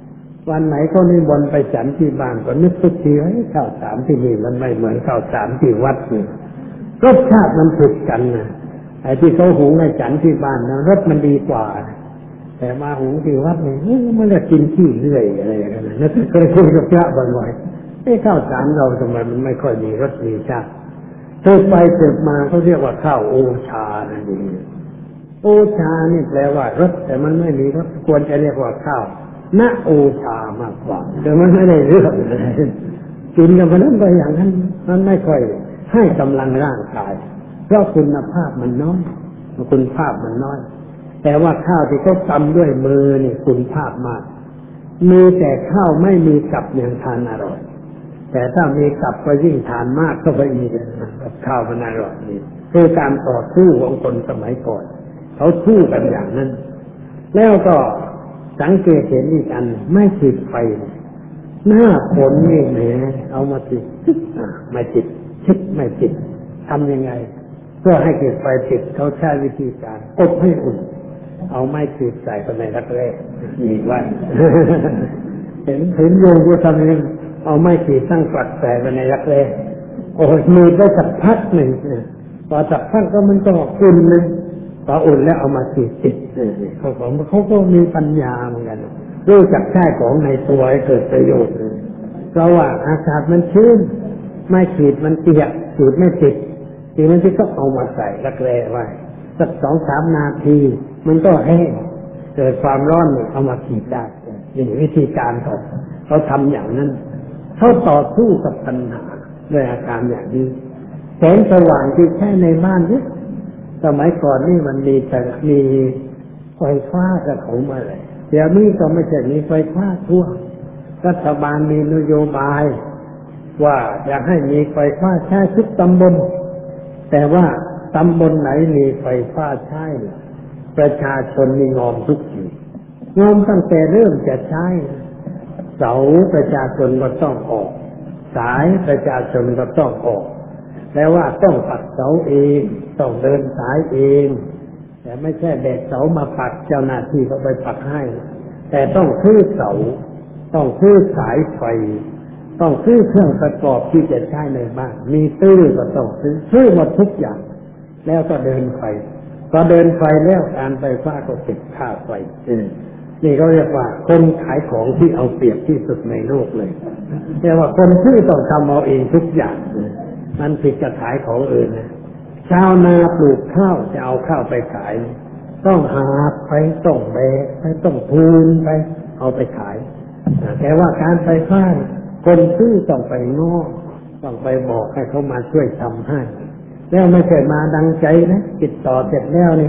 วันไหนก็นิมนต์ไปฉันที่บ้านก็นึกทุกทีว่าข้าวสารที่นี่มันไม่เหมือนข้าวสารที่วัดนี่รสชาติมันผิดกันนะไอ้ที่เขาหุงให้ฉันที่บ้านนะรสมันดีกว่าแต่มาหุงที่วัดนี่มันจะกินขี้เรื่อยอะไรอย่างเงี้ยนะเคยคุยกับพระบ่อยๆไอ้ข้าวสารเราทำไมมันไม่ค่อยมีรสมีชาติเติบไปเติบมาเขาเรียกว่าข้าวโอชานั่นเองโอชานี่แปลว่ารสแต่มันไม่มีรสควรจะเรียกว่าข้าวณโอชามากกว่าแต่มันไม่ได้เรื่องอะไรกินกันไปนั้นไปอย่างนั้นมันไม่ค่อยให้กำลังร่างกายเพราะคุณภาพมันน้อยคุณภาพมันน้อยแต่ว่าข้าวที่เขาตำด้วยมือนี่คุณภาพมากมีแต่ข้าวไม่มีกับยังทานอร่อยแต่ถ้ามีกับก็ยิ่งทานมากก็ไปอีกกับข้าวมันอร่อยนี่คือการต่อสู้ของคนสมัยก่อนเขาสู้กันอย่างนั้นแล้วก็สังเกตเห็นอีกอันไม่ติดไฟหน้าฝนนี่แหมเอามาติดไม่ติดชิดไม่ติดทำยังไงเพื่อให้เกิดไฟติดเขาใช้วิธีการอบให้อุ่นเอาไม้ขีดใส่ไปในรักแรกมีไว้เห็นโยมก็ทำเองเอาไม้ขีดตั้งฝักใส่ไปในรักแรกโอ้ยมือได้สักพักหนึ่งพอสักพักก็มันก็อุ่นเลยพออุ่นแล้วเอามาขีดติดเขาก็มีปัญญาเหมือนกันรู้จักใช้ของในตัวให้เกิดประโยชน์เพราะว่าอากาศมันชื้นไม่ขีดมันเปียกขีดไม่ติดทีนั้นที่ก็เอามาใส่รักแร้ไว้สัก 2-3 นาทีมันก็แห้งเกิดความร้อนเอามาขีดได้นี่วิธีการเขาทำอย่างนั้นเขาต่อสู้กับปัญหาด้วยอาการอย่างนี้แสงสว่างที่ใช้ในบ้านนี่สมัยก่อนนี่มันมีไฟฟ้ากับเขามาเลยเดี๋ยวนี้ก็ไม่ใช่มีไฟฟ้าทั่วรัฐบาลมีนโยบายว่าอยากให้มีไฟฟ้าใช้ทุกตำบลแต่ว่าตำบลไหนมีไฟฟ้าใช้ประชาชนมีงอมทุกทีงอมตั้งแต่เริ่มจะใช้เสาประชาชนก็ต้องออกสายประชาชนก็ต้องออกแล้วว่าต้องปักเสาเองต้องเดินสายเองแต่ไม่ใช่แบกเสามาปักเจ้าหน้าที่เขาไปปักให้แต่ต้องซื้อเสาต้องซื้อสายไฟต้องซื้อเครื่องประกอบที่จะใช้ในบ้านมีตื้อก็ต้องซื้อหมดทุกอย่างแล้วก็เดินไฟพอเดินไฟแล้วการไฟฟ้าก็ติดค่าไฟนี่เขาเรียกว่าคนขายของที่เอาเปรียบที่สุดในโลกเลยแต่ว่าคนซื้อต้องทำเอาเองทุกอย่างมันผิดกับขายของอื่นนะชาวนาปลูกข้าวจะเอาข้าวไปขายต้องหาไปต้องแบกไปต้องพูนไปเอาไปขายแต่ว่าการไฟฟ้าคนซื้อต้องไปง้อต้องไปบอกให้เขามาช่วยทำให้แล้วไม่ใช่มาดังใจนะติดต่อเสร็จแล้วนี่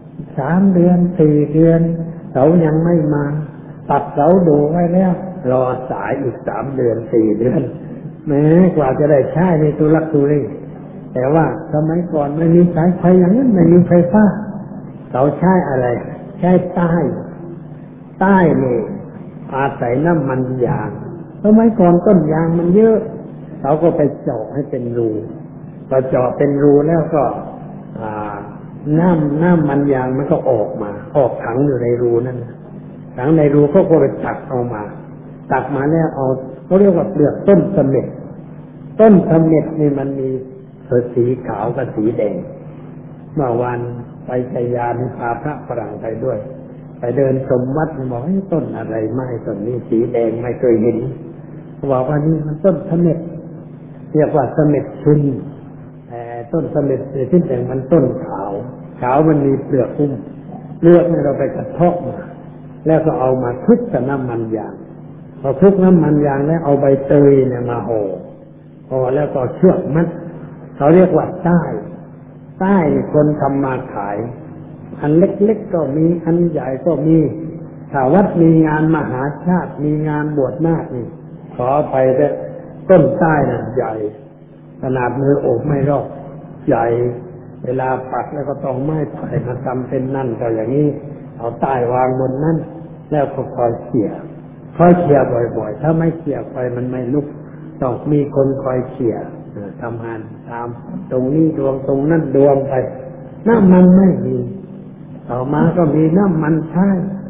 3 เดือน 4 เดือนเสายังไม่มาตัดเสาดูไว้แล้วรอสายอีก3 เดือน 4 เดือนแม้กว่าจะได้ใช้ในตุลักตุเลแต่ว่าสมัยก่อนไม่มีสายไฟอย่างนั้นไม่มีไฟฟ้าเขาใช้อะไรใช้ใต้นี่อาศัยน้ำมันยางสมัยก่อนต้นยางมันเยอะเขาก็ไปเจาะให้เป็นรูพอเจาะเป็นรูแล้วก็น้ำมันยางมันก็ออกถังอยู่ในรูนั่นถังในรูเขาก็ไปตักมาแล้วเอาเขาเรียกว่าเปลือกต้นเสม็ดนี่มันมีสีขาวกับสีแดงเมื่อวันไปชัยยาพาพระฝรั่งไปด้วยไปเดินชมวัดบอกให้ต้นอะไรไม้ต้นนี้สีแดงไม่เคยเห็นบอกว่านี่มันต้นเสม็ดเรียกว่าเสม็ดชุนแต่ต้นเสม็ดที่แต่มันต้นขาวมันมีเปลือกหุ้มเปลือกนี่เราไปกระเทาะมาแล้วก็เอามาคลุกกับน้ำมันยางพอคลุกน้ำมันยางแล้วเอาใบเตยเนี่ยมาห่อแล้วก็เชือกมัดเขาเรียกว่าใต้คนทำมาขายอันเล็กๆก็มีอันใหญ่ก็มีถ้าวัดมีงานมหาชาติมีงานบวชนาคนี่ขอไปได้ต้นใต้น่ะใหญ่ขนาดมือโอบไม่รอบใหญ่เวลาปักแล้วก็ต้องไม้ไผ่มาทำเป็นนั่นก็อย่างนี้เอาใต้วางบนนั่นแล้วก็คอยเขี่ยบ่อยๆถ้าไม่เขี่ยไฟมันไม่ลุกต้องมีคนคอยเขี่ยทำงานตามตรงนี้ดวงตรงนั้นดวงไปน้ำมันไม่มีต่อมาก็มีน้ำมันใช้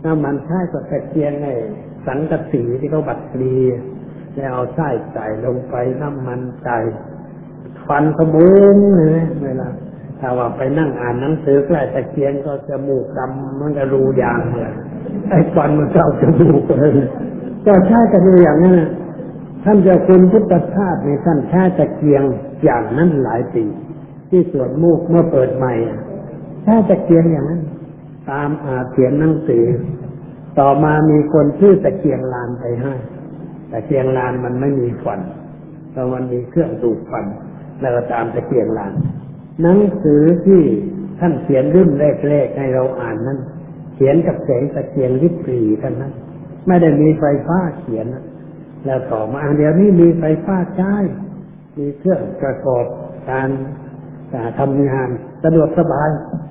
น้ำมันใช้ก็ตะเกียงไอ้สังกะสีที่เขาบัดกรีแล้วเอาไส้ใส่ลงไปน้ำมันใส่ฟันขมุ้งเลยเวลาถ้าว่าไปนั่งอ่านหนังสือใกล้ตะเกียงก็จมูกดำมันก็รูยางเลยไอ้ฟันมันเข้าจมูกเลยก็ใช้กันอย่างนั้นนะท่านเจ้าคุณพุทธทาสในท่านใช้ตะเกียงอย่างนั้นหลายปีที่สวนมูกเมื่อเปิดใหม่ใช้ตะเกียงอย่างนั้นตามเขียนหนังสือต่อมามีคนชื่อตะเกียงลานไปให้ตะเกียงลานมันไม่มีฟันแต่มันมีเครื่องดูดฟันแล้วก็ตามตะเกียงลานหนังสือที่ท่านเขียนรุ่นแรกๆให้เราอ่านนั้นเขียนกับแสงตะเกียงริบหรี่กันนั้นไม่ได้มีไฟฟ้าเขียนแล้วต่อมาเดี๋ยวนี้มีไฟฟ้าใช้มีเครื่องประกอบการทำงานสะดวกสบาย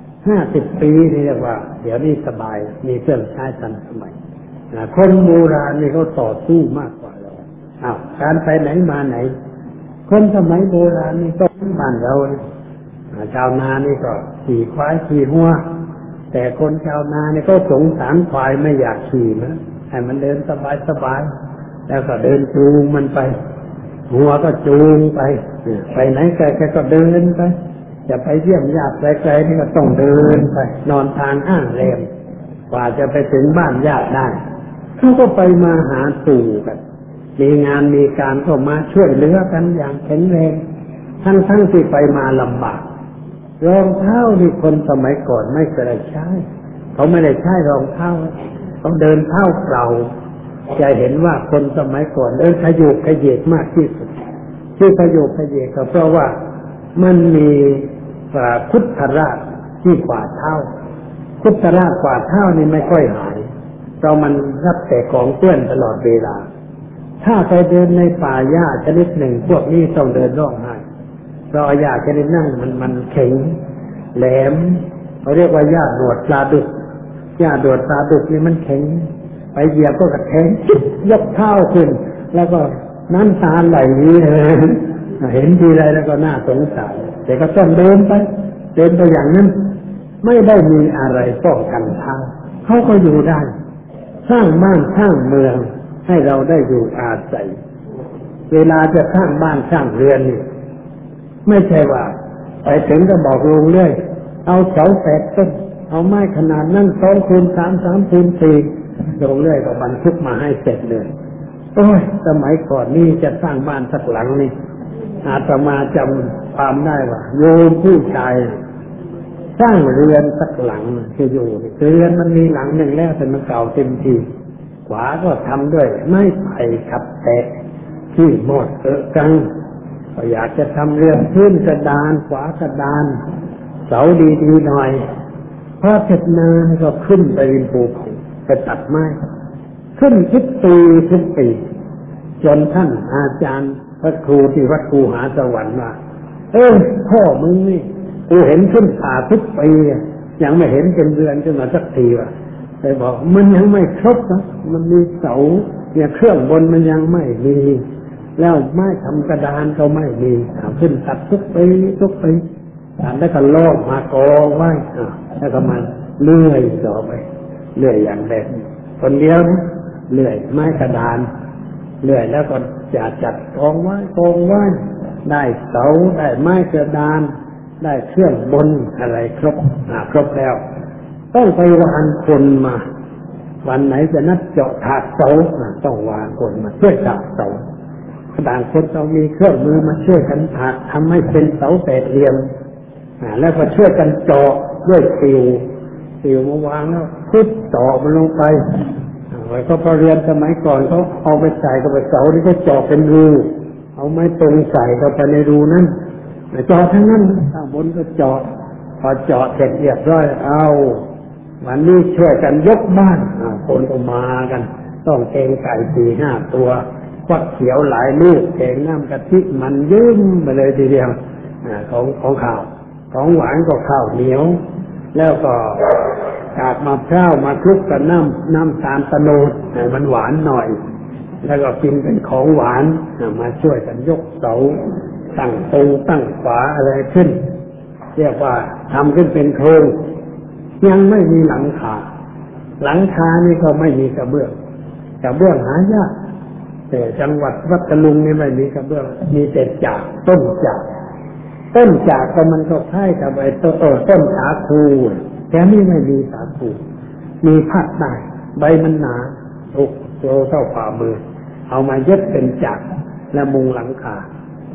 50 ปีนี่เรียกว่าเดี๋ยวนี้สบายมีเครื่องใช้ทันสมัยคนโบราณนี่เขาต่อสู้มากกว่าเราการไปไหนมาไหนคนสมัยโบราณนี่ต้องบ้านเราชาวนานี่ก็ขี่ควายขี่หัวแต่คนชาวนานี่ก็สงสารควายไม่อยากขี่นะให้มันเดินสบายแล้วก็เดินจูงมันไปหัวก็จูงไปไหนแกก็เดินไปจะไปเยี่ยมญาติไกลๆนี่ก็ต้องเดินไปนอนทางอ้างแรมกว่าจะไปถึงบ้านญาติได้เขาก็ไปมาหาสู่กันมีงานมีการก็มาช่วยเหลือกันอย่างแข็งแรงทั้งที่ไปมาลำบากรองเท้าที่คนสมัยก่อนไม่เคยใช้เขาไม่ได้ใช้รองเท้าเขาเดินเท้าเปล่าจะเห็นว่าคนสมัยก่อนเดินขยุกขยเยกมากที่สุดที่ขยุกขยเยกก็เพราะว่ามันมีคุดทราชที่กวาดเท้าคุดทราชกวาดเท้านี่ไม่ค่อยหายเพราะมันรับแต่ของเปื้อนตลอดเวลาถ้าไปเดินในป่าหญ้าชนิดหนึ่งพวกนี้ต้องเดินร้องไห้เพราะหญ้าชนิดนั่งมันแข็งแหลมเขาเรียกว่าหญ้าหนวดปลาดุกหญ้าหนวดปลาดุกนี่มันแข็งไปเหยียบก็กระแทงยกเท้าขึ้นแล้วก็น้ำตาไหลเห็นทีไรแล้วก็น่าสงสารแต่ก็ต้องเดินไปอย่างนั้นไม่ได้มีอะไรป้องกันเท้าเขาก็อยู่ได้สร้างบ้านสร้างเมืองให้เราได้อยู่อาศัยเวลาจะสร้างบ้านสร้างเรือนนี่ไม่ใช่ว่าไปถึงก็บอกลงเลยเอาเสา8 ต้นเอาไม้ขนาดนั้น2 คูณ 3 3 คูณ 4ลงเลยก็บรรทุกมาให้เสร็จเลยโอ้ยสมัยก่อนนี่จะสร้างบ้านสักหลังนี่อาตมาจำความได้ว่าโยมผู้ชายสร้างเรือนสักหลังจะอยู่เรือนมันมีหลังหนึ่งแล้วแต่มันเก่าเต็มทีขวาก็ทำด้วยไม้ไผ่ขับแตะที่หมดกังก็อยากจะทำเรือนพื้นกระดานขวากระดานเสาดีๆหน่อยพระเจ็ดนาก็ขึ้นไปริมภูเขาไปตัดไม้ขึ้นทุกปีจนท่านอาจารย์พระครูที่วัดครูหาสวรรค์ว่าพ่อมึงนี่กูเห็นขึ้นป่าทุกปียังไม่เห็นเป็นเดือนขึ้นมาสักทีว่ะแต่บอกมันยังไม่ครบนะมันมีเสาเนี่ยเครื่องบนมันยังไม่มีแล้วไม้ทำกระดานก็ไม่มีขึ้นตัดทุกปีตัดแล้วก็ลอกมากองไว้แล้วก็มาเลื่อยต่อไปเลื่อยอย่างแบบคนเดียวนะเลื่อยไม้กระดานเลื่อยแล้วก็จะจัดกองไว้ได้เสาได้ไม้กระดานได้เครื่องบนอะไรครบแล้วต้องไปวานคนมาวันไหนจะนัดเจาะถากเสาต้องวานคนมาช่วยถากเสาต่างคนต้องมีเครื่องมือมาช่วยกันถากทำให้เป็นเสา8 เหลี่ยมแล้วก็ช่วยกันเจาะด้วยสิวมาวางแล้วพุดเจาะมันลงไปเขาพอเรียนสมัยก่อนเขาเอาไปใส่กับเสาที่เขาเจาะเป็นรูเอาไม้ตรงใส่เข้าไปในรูนั้นเจาะทั้งนั้นข้างบนก็เจาะพอเจาะเสร็จเรียบร้อยเอาวันนี้ช่วยกันยกบ้านคนก็มากันต้องแกงไก่ 4-5 ตัวฟักเขียวหลายลูกแกงน้ำกะทิมันยืมไปเลยทีเดียวของข้าวของหวานก็ข้าวเหนียวแล้วก็กากมะพร้าวมาคลุกกับน้ำตาลตะโนดมันหวานหน่อยแล้วก็กินเป็นของหวานมาช่วยกันยกเสาตั้งตรงตั้งขวาอะไรขึ้นเรียกว่าทำขึ้นเป็นโครงยังไม่มีหลังคาหลังคานี่ก็ไม่มีกระเบื้องหายากแต่จังหวัดพัทลุงนี่ไม่มีกระเบื้องมีแต่จากต้นจากก็มันก็คล้ายกับไอ้ต้นสาคูแต่นี่ไม่มีสาคูมีภาคใต้ใบมันหนาทุกโลเท่าฝ่ามือเอามาเย็บเป็นจักรและมุงหลังคา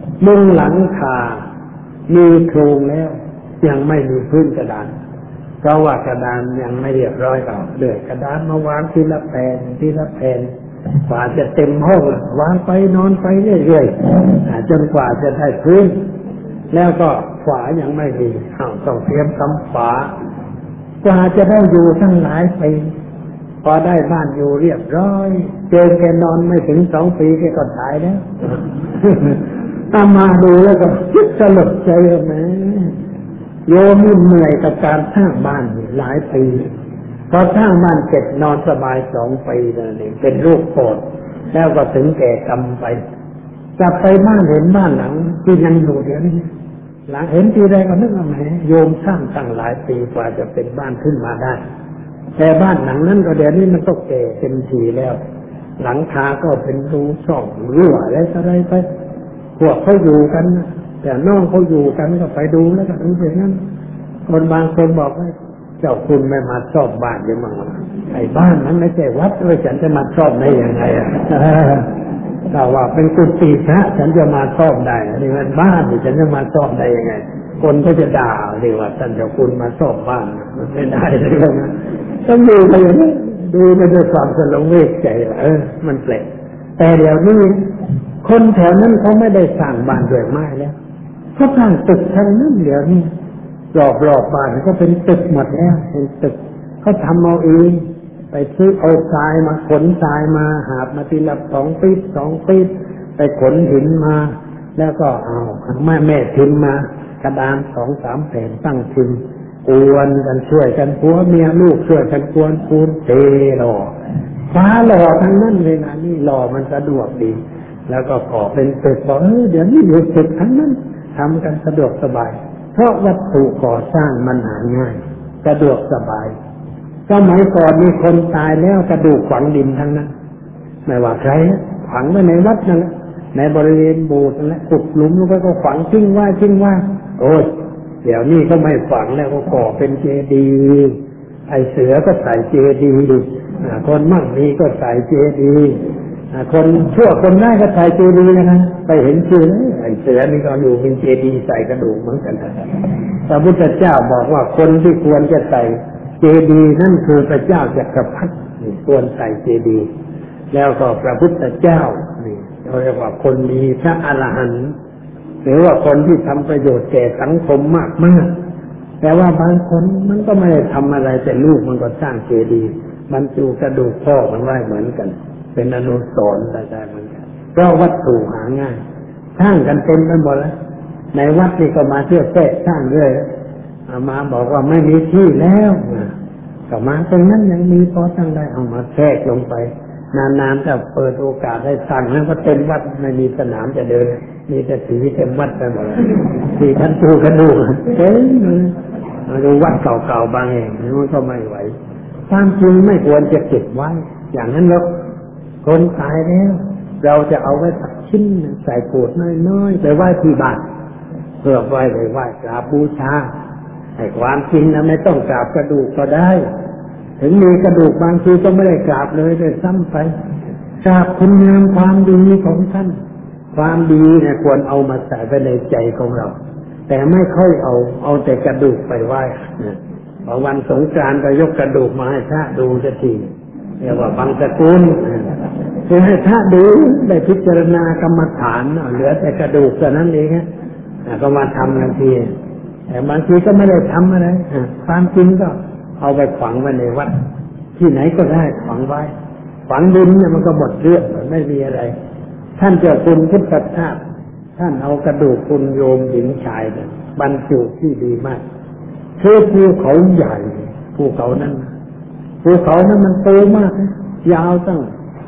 มีโครงแล้วยังไม่มีพื้นกระดานเพราะว่ากระดานยังไม่เรียบร้อยเราเดือยกระดานมาวางทีละแผ่นกว่าจะเต็มห้องวางไปนอนไปเรื่อยๆจนกว่าจะได้พื้นแล้วก็ฝายังไม่มีต้องเตรียมทำฝากว่าจะได้อยู่ทั้งหลายปีพอได้บ้านอยู่เรียบร้อยเจอแกนอนไม่ถึง2 ปีแกก็ตายแล้วตามมาดูแล้วก็คิดสลดใจแม่โยมเหนื่อยกับการสร้างบ้านหลายปีพอสร้างบ้านเสร็จนอนสบาย2 ปีนั่นเองเป็นลูกโปรดแล้วก็ถึงแก่กรรมไปกลับไปบ้านเห็นบ้านหลังที่ยังอยู่เดี๋ยวนี้หลังเห็นทีไรก็นึกว่าแหมโยมสร้างตั้งหลายปีกว่าจะเป็นบ้านขึ้นมาได้แต่บ้านหลังนั้นก็เดี๋ยวนี้มันก็แก่เต็มทีแล้วหลังคาก็เป็นรูช่องรั่วอะไรไปพวกเขาอยู่กันแต่น้องเขาอยู่กันก็ไปดูแล้วก็ดูอย่างนั้นคนบางคนบอกว่าเจ้าคุณไม่มาชอบบ้านยังมั่งไอ้บ้านนั้นไม่ใช่วัดฉันจะมาชอบได้ยังไงถ้าว่าเป็นกุฏิพระฉันจะมาชอบได้นี่มันบ้านฉันจะมาชอบได้ยังไงคนก็จะด่าเรียกว่าท่านเจ้าคุณมาชอบบ้านมันไม่ได้เลยนะต้องดูไปอย่างนี้ดูไปด้วยความสลดเวทใจมันแปลกแต่เดี๋ยวนี้คนแถวนั้นเขาไม่ได้สร้างบ้านด้วยไม้แล้วเขาสร้างตึกทั้งนั้นเดี๋ยวนี้รอบบ้านก็เป็นตึกหมดแล้วเป็นตึกเขาทำเอาเองไปซื้อเอาทรายมาขนทรายมาหาบมาทีละ2 ปีไปขนหินมาแล้วก็เอาแม่พิมพ์มากระดาน2-3 แผ่นตั้งพิมพ์กวนกันช่วยกันผัวเมียลูกช่วยกันกวนปูนเทหล่อฟ้าหล่อทั้งนั้นเลยนะนี่หล่อมันสะดวกดีแล้วก็ก่อเป็นตึกบอกเดี๋ยวนี้อยู่ตึกทั้งนั้นทำกันสะดวกสบายเพราะวัตถุก่อสร้างมันหาง่ายสะดวกสบายสมัยก่อนมีคนตายแล้วกระดูกฝังดินทั้งนั้นไม่ว่าใครฝังไว้ในวัดนั่นแหละในบริเวณโบสถ์นั่นแหละขุดหลุมแล้วก็ฝังทิ้งว่าโอ้ยเดี๋ยวนี้ก็ไม่ฝังแล้วก็ก่อเป็นเจดีย์ไอเสือก็ใส่เจดีย์คนมั่งมีก็ใส่เจดีย์คนชั่วคนได้ก็ใส่เจดีย์นะไปเห็นชื่อไอเสือนี่ก็อยู่เป็นเจดีย์ใส่กระดูกเหมือนกันพระพุทธเจ้าบอกว่าคนที่ควรจะใส่เจดีย์นั่นคือพระเจ้าจักรพรรดิควรใส่เจดีย์แล้วก็พระพุทธเจ้านี่เรียกว่าคนมีพระอรหันต์หรือว่าคนที่ทำประโยชน์แก่สังคมมากแต่ว่าบางคนมันก็ไม่ได้ทำอะไรแต่ลูกมันก็สร้างเจดีย์บรรจุกระดูกพ่อมันไว้เหมือนกันเป็นอนุสรณ์ได้เหมือนกันเพราะวัตถุหาง่ายสร้างกันเต็มไปหมดแล้วในวัดนี่ก็มาเที่ยวแทรกสร้างเรื่อยมาบอกว่าไม่มีที่แล้วก็มาตรงนั้นยังมีพอตั้งได้เอามาแทรกลงไปนานๆจะเปิดโอกาสให้สร้างแล้วก็เต็มวัดไม่มีสนามจะเดินมีแต่สีเต็มวัดไปหมดเลยที่ท่านดูกันดูมาดูวัดเก่าๆบางแห่งมันก็ไม่ไหวความจริงไม่ควรจะเก็บไว้อย่างนั้นหรอกคนตายแล้วเราจะเอาไว้สักชิ้นใส่โกรธน้อยๆไปไหว้ที่บ้านเพื่อไหว้กราบบูชาให้ความจริงนะไม่ต้องกราบกระดูกก็ได้ถึงมีกระดูกบางทีก็ไม่ได้กราบเลยแต่ซ้ำไปกราบคุณงามความดีของท่านความดีเนี่ยควรเอามาใส่ไว้ในใจของเราแต่ไม่ค่อยเอาแต่กระดูกไปไหว้พอวันสงกรานต์ก็ยกกระดูกมาให้พระดูสักทีเรียกว่าบางสกุลคือให้พระดูได้พิจารณากรรมฐานเหลือแต่กระดูกแต่นั้นเองก็มาทำทันทีแต่บางทีก็ไม่ได้ทำอะไรความจริงก็เอาไปฝังไว้ในวัดที่ไหนก็ได้ฝังไว้ฝังดินเนี่ยมันก็หมดเรื่องไม่มีอะไรท่านเจ้าคุณพุทธทาสท่านเอากระดูกคุณโยมหญิงชายเนี่ยบรรจุที่ดีมากคือภูเขาใหญ่ภูเขานั้นมันโตมากยาวตั้ง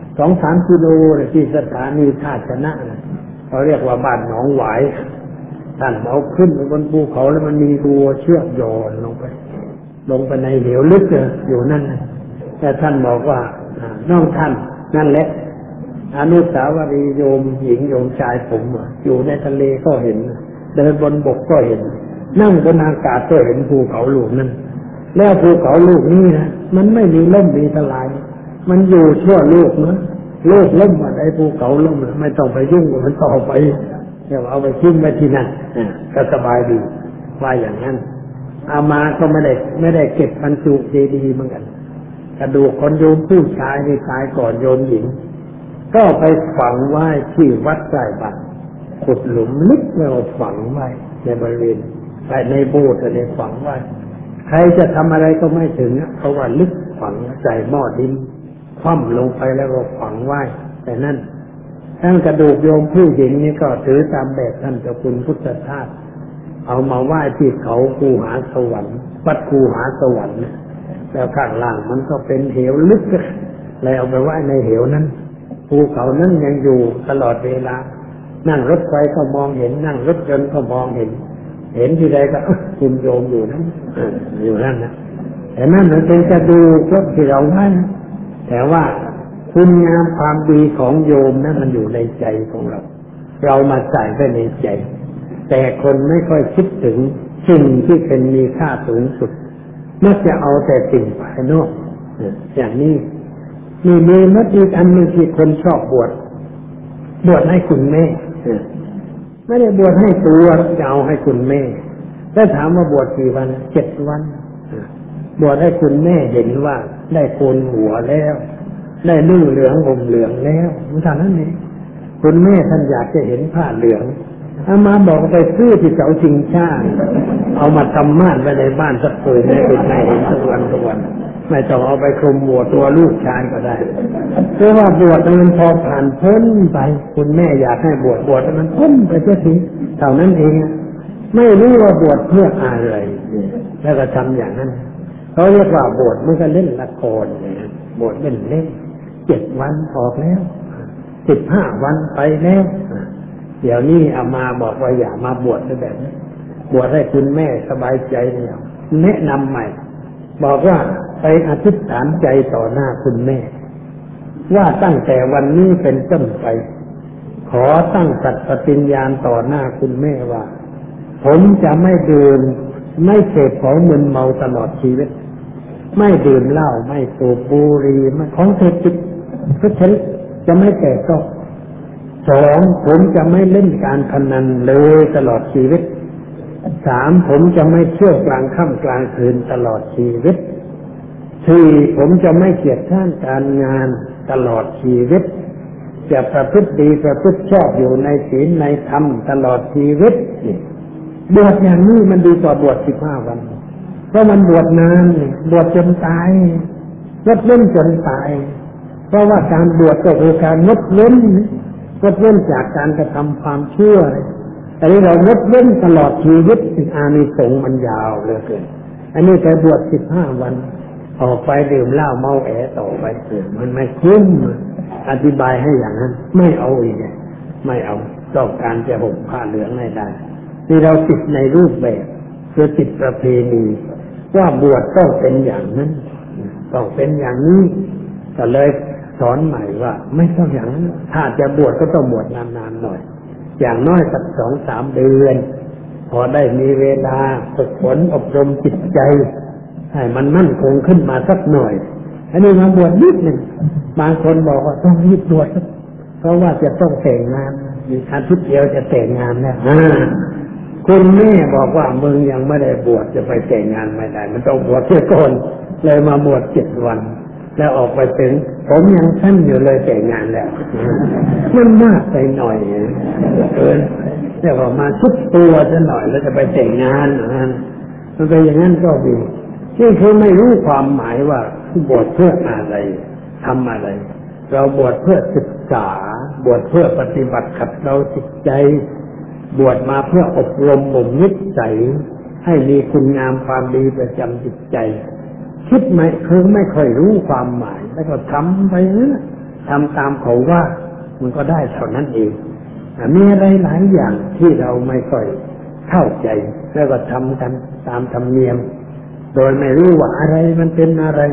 2-3 กิโลที่สถานีท่าชนะเขาเรียกว่าบ้านหนองหวายท่านเอาขึ้นไปบนภูเขาแล้วมันมีบัวเชือกโยนลงไปในเหวลึกอยู่นั่นแต่ท่านบอกว่าน้องท่านนั่นแหละอนุสาวรีย์โยมหญิงโยมชายผมอยู่ในทะเลก็เห็นเดินบนบกก็เห็นนั่งบนอากาศก็เห็นภูเขาลูกนั้นแล้วภูเขาลูกนี้นะมันไม่มีล่มมีทลายมันอยู่ชั่วลูกนะลูกล่มอะไรภูเขาล่มไม่ต้องไปยุ่งกับมันต่อไปเดี๋ยวเอาไปทิ้งไว้ที่นั่นก็สบายดีว่าอย่างนั้นอามาก็ไม่ได้เก็บบรรจุเจดีย์เหมือนกันกระดูกคนโยมผู้ชายนี่ตายก่อนโยมหญิงก็ไปฝังไว้ที่วัดใต้บ้านขุดหลุมลึกแล้วฝังไว้ในบริเวณในโบสถ์ในฝังไว้ใครจะทำอะไรก็ไม่ถึงเพราะว่าลึกฝังใส่หม้อดินคว่ำลงไปแล้วก็ฝังไว้แต่นั่นท่านกระดูกโยมผู้หญิงนี่ก็ถือตามแบบท่านเจ้าคุณพุทธทาสเอามาไหว้ที่เขาคูหาสวรรค์วัดคูหาสวรรค์แล้วข้างล่างมันก็เป็นเหวลึกเลยเอาไปไหว้ในเหวนั้นภูเขานั้นยังอยู่ตลอดเวลานั่งรถไฟก็มองเห็นนั่งรถยนต์ก็มองเห็นเห็นที่ใดก็คุณโยมอยู่นั้นอยู่นั่นนะแต่นั่นมันเป็นกระดูกที่เราไหว้แต่ว่าคุณงามความดีของโยมนั้นมันอยู่ในใจของเรามาใส่ไว้ในใจแต่คนไม่ค่อยคิดถึงสิ่งที่เป็นมีค่าสูงสุดมักจะเอาแต่สิ่งภายนอกอย่างนี้มีมัดอีกอันหนึ่งที่คนชอบบวชให้คุณแม่ไม่ได้บวชให้ตัวจะเอาให้คุณแม่ถ้าถามว่าบวชกี่วัน7 วันบวชให้คุณแม่เห็นว่าได้โกนหัวแล้วได้นุ่งเหลืองห่มเหลืองแล้วมันเท่านั้นเองคุณแม่ท่านอยากจะเห็นผ้าเหลืองอามาบอกไปซื้อที่เสาชิงช้าเอามาทำม่านไว้ในบ้านสักคืนให้คุณแม่เห็นทุกวันไม่ต้องเอาไปคลุมหัวตัวลูกชายก็ได้เพราะว่าบวชมันพอผ่านพ้นไปคุณแม่อยากให้บวชมันพ้นไปเสียทีเท่านั้นเองไม่รู้ว่าบวชเพื่ออะไรแล้วก็ทำอย่างนั้นเขาเรียกว่าบวชมันก็เล่นละครบวชเล่น7 วันออกแล้ว15 วันไปแล้วเดี๋ยวนี้เอามาบอกว่าอย่ามาบวชแบบนี้บวชให้คุณแม่สบายใจเนี่ยแนะนำใหม่บอกว่าไปอธิษฐานใจต่อหน้าคุณแม่ว่าตั้งแต่วันนี้เป็นต้นไปขอตั้งสัตย์ปฏิญญาณต่อหน้าคุณแม่ว่าผมจะไม่ดื่มไม่เสพของมึนเมาตลอดชีวิตไม่ดื่มเหล้าไม่สูบบุหรี่ไม่ของเสพติดทุกชนิดจะไม่แตะต้อง2ผมจะไม่เล่นการพนันเลยตลอดชีวิต3ผมจะไม่เที่ยวกลางค่ำกลางคืนตลอดชีวิต4ผมจะไม่เกียจข้านการงานตลอดชีวิตจะประพฤติดีประพฤติชอบอยู่ในศีลในธรรมตลอดชีวิตบวชอย่างนี้มันดีกว่าบวช15 วันเพราะมันบวชนานบวชจนตายงดเว้นจนตายเพราะว่าการบวชก็คือการงดเว้นจากการกระทำความชั่วแต่นี้เรางดเว้นตลอดชีวิตอานิสงส์มันยาวเหลือเกินอันนี้แต่บวช15 วันออกไปดื่มเหล้าเมาแอต่อไปมันไม่คุ้มอธิบายให้อย่างนั้นไม่เอาอีกไม่เอาต้องการจะห่มผ้าเหลืองให้ได้ที่เราติดในรูปแบบคือติดประเพณีว่าบวชต้องเป็นอย่างนั้นต้องเป็นอย่างนี้ก็เลยสอนใหม่ว่าไม่ต้องอย่างนั้นถ้าจะบวชก็ต้องบวชนานๆหน่อยอย่างน้อยสัก2-3 เดือนพอได้มีเวลาฝึกฝนอบรมจิตใจให้มันมั่นคงขึ้นมาสักหน่อยอันนี้มาบวชนิดหนึ่งบางคนบอกว่าต้องรีบบวชเพราะว่าจะต้องแต่งงานมีอาทิตย์เดียวจะแต่งงานแล้วคุณแม่บอกว่ามึงยังไม่ได้บวชจะไปแต่งงานไม่ได้มันต้องบวชเสียก่อนเลยมาบวช7 วันแล้วออกไปถึงผมยังสั้นอยู่เลยแต่งงานแล้วมันมากไปหน่อยเกินแต่ว่ามาชุบตัวซะหน่อยแล้วจะไปแต่งงานมันเป็นอย่างนั้นก็ดีที่คือไม่รู้ความหมายว่าบวชเพื่ออะไรทำอะไรเราบวชเพื่อศึกษาบวชเพื่อปฏิบัติขัดเกลาจิตใจบวชมาเพื่ออบรมบ่มนิสัยให้มีคุณงามความดีประจำจิตใจคิดไหมคือไม่ค่อยรู้ความหมายแล้วก็ทำไปทำตามเขาว่ามันก็ได้เท่านั้นเองมีอะไรหลายอย่างที่เราไม่ค่อยเข้าใจแล้วก็ทำกันตามธรรมเนียมโดยไม่รู้ว่าอะไรมันเป็นอะไร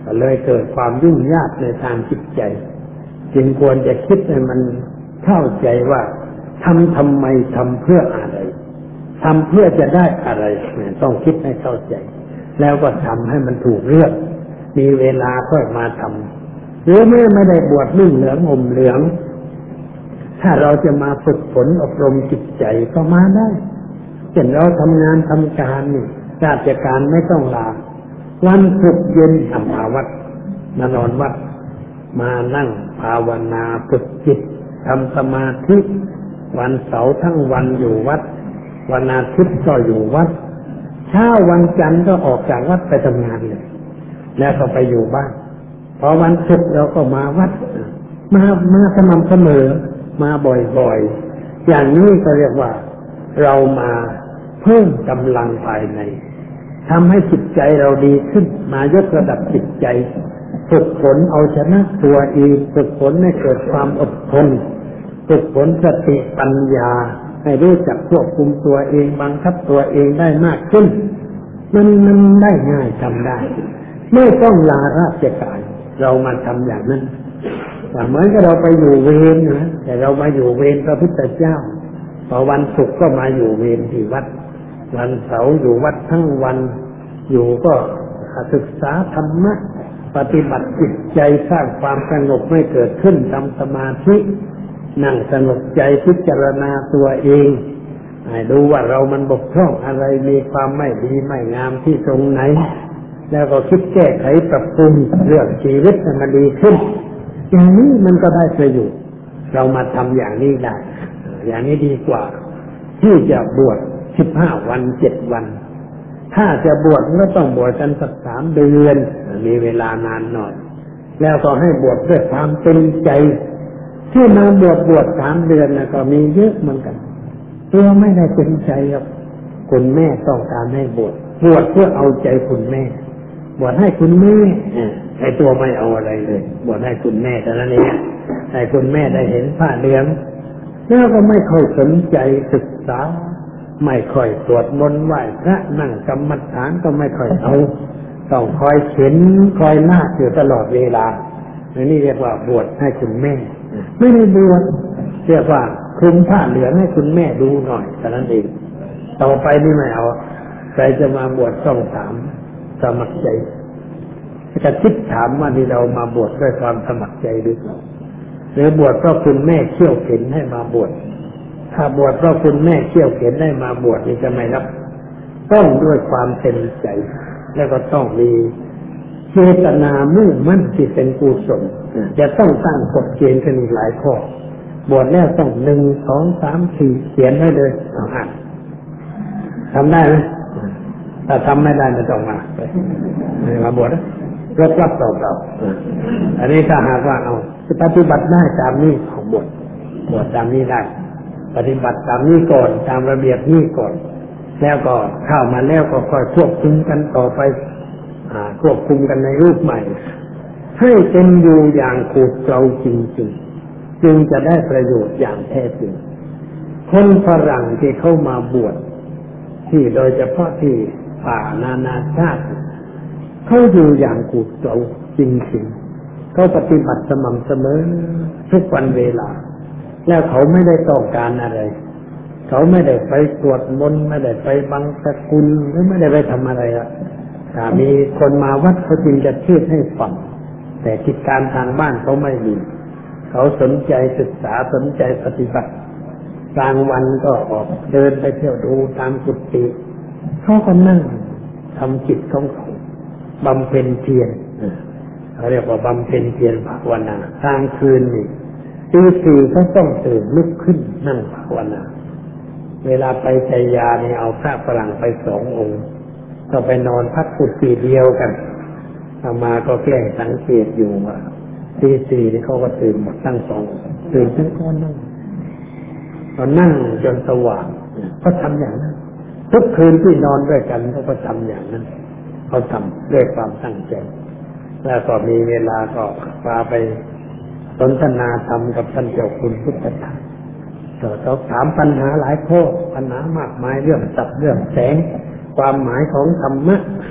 ก็เลยเกิดความยุ่งยากในทางจิตใจจึงควรจะคิดให้มันเข้าใจว่าทำไมทำเพื่ออะไรทำเพื่อจะได้อะไรต้องคิดให้เข้าใจแล้วก็ทำให้มันถูกเรื่องมีเวลาค่อยมาทำหรือไม่ได้บวชนุ่งเหลืองห่มเหลืองถ้าเราจะมาฝึกฝนอบรมจิตใจก็มาได้เช่นเราทำงานทำการนี่ราชการไม่ต้องลาวันศุกร์เย็นมาวัดมานอนวัดมานั่งภาวนาฝึกจิตทำสมาธิวันเสาร์ทั้งวันอยู่วัดวันอาทิตย์ก็อยู่วัดเช้าวันจันทร์ก็ออกจากวัดไปทำงานเลยแล้วก็ไปอยู่บ้านพอวันศุกร์เราก็มาวัดมาสม่ำเสมอมาบ่อยๆอย่างนี้ก็เรียกว่าเรามาเพิ่มกำลังภายในทำให้จิตใจเราดีขึ้นมายกระดับจิตใจฝึกฝนเอาชนะตัวเองฝึกฝนให้เกิดความอดทนฝึกฝนสติปัญญาให้รู้จักควบคุมตัวเองบังคับตัวเองได้มากขึ้นมันได้ง่ายทำได้ไม่ต้องลาราชการเรามาทำอย่างนั้นเหมือนกับเราไปอยู่เวรนะแต่เรามาอยู่เวรพระพุทธเจ้าพอวันศุกร์ก็มาอยู่เวรที่วัดวันเสาร์อยู่วัดทั้งวันอยู่ก็ศึกษาธรรมะปฏิบัติจิตใจสร้างความสงบให้เกิดขึ้นทำสมาธินั่งสงบใจพิจารณาตัวเองให้ดูว่าเรามันบกพร่องอะไรมีความไม่ดีไม่งามที่ตรงไหนแล้วก็คิดแก้ไขปรับปรุงเรื่องชีวิตให้มันดีขึ้นอย่างนี้มันก็ได้ประโยชน์เรามาทำอย่างนี้ได้อย่างนี้ดีกว่าที่จะบวช15 วัน 7 วันถ้าจะบวชก็ต้องบวชกันสัก3 เดือนมีเวลานานหน่อยแล้วก็ให้บวชด้วยความเต็มใจที่มาบวช3 เดือนนะก็มีเยอะเหมือนกันตัวไม่ได้เต็มใจครับคุณแม่ต้องการให้บวชเพื่อเอาใจคุณแม่บวชให้คุณแม่ไอ้ตัวไม่เอาอะไรเลยบวชให้คุณแม่แต่ละนี้ให้คุณแม่ได้เห็นผ้าเหลืองแล้วก็ไม่ค่อยสนใจศึกษาไม่ค่อยสวดมนต์ไหว้พระนั่งกรรมฐานก็ไม่ค่อยเอาต้องคอยเข็นคอยลากอยู่ตลอดเวลานี่เรียกว่าบวชให้คุณแม่ไม่ได้บวชเรียกว่าคลุมผ้าเหลืองให้คุณแม่ดูหน่อยแต่นั้นเองต่อไปนี่ไม่เอาใครจะมาบวชต้องถามสมัครใจจะคิดถามว่าที่เรามาบวชด้วยความสมัครใจหรือเปล่าหรือบวชเพราะคุณแม่เขี่ยวเข็นให้มาบวชถ้าบวชเพราะคุณแม่เขี่ยวเข็นให้มาบวชนี่จะไม่รับต้องด้วยความเต็มใจแล้วก็ต้องมีเจตนามุ่งมั่นที่เป็นกุศลจะต้องตั้งกฎเกณฑ์กันอีกหลายข้อบวชแล้วต้อง1 2 3 4เขียนไว้เลยทำได้ไหมถ้าทำไม่ได้ไม่ต้องมาบวชรับต่ออันนี้ถ้าหากว่าเอาปฏิบัติได้ตามนี้ของบวชตามนี้ได้ปฏิบัติตามนี้ก่อนตามระเบียบนี้ก่อนแล้วก็เข้ามาแล้วก็ค่อยควบคุมกันต่อไปควบคุมกันในรูปใหม่ให้เป็นอยู่อย่างขูดเกลาจริงๆจึงจะได้ประโยชน์อย่างแท้จริงคนฝรั่งที่เข้ามาบวชที่โดยเฉพาะที่ป่านานาชาติเขาอยู่อย่างขูดเกลาจริงๆเขาปฏิบัติสม่ำเสมอทุกวันเวลาแล้วเขาไม่ได้ต้องการอะไรเขาไม่ได้ไปสวดมนต์ไม่ได้ไปบังสกุลหรือไม่ได้ไปทำอะไรอ่ะถ้ามีคนมาวัดเขาจึงจะเทศน์ให้ฟังแต่กิจการทางบ้านเขาไม่มีเขาสนใจศึกษาสนใจปฏิบัติกลางวันก็ออกเดินไปเที่ยวดูตามกุฏิเขาก็นั่งทำจิตของเขาบำเพ็ญเพียรเขาเรียกว่าบำเพ็ญเพียรภาวนากลางคืนนี่ตี 4เขาต้องตื่นลุกขึ้นนั่งภาวนาเวลาไปชัยยาเนี่ยเอาพระฝรั่งไป2 องค์ก็ไปนอนพักกุฏิเดียวกันมาก็แกล้งสังเกตอยู่ว่าตี 4นี่เขาก็ตื่นหมดทั้ง2ตื่นทั้งก้อนนั่งจนสว่างก็ทำอย่างนั้นทุกคืนที่นอนด้วยกันเขาก็ทำอย่างนั้นเขาทำด้วยความตั้งใจแล้วก็มีเวลาก็พาไปสนทนาธรรมกับท่านเจ้าคุณพุทธทาสก็ถามปัญหาหลายข้อปัญหามากมายเรื่องศัพท์เรื่องแสงความหมายของธรรมะ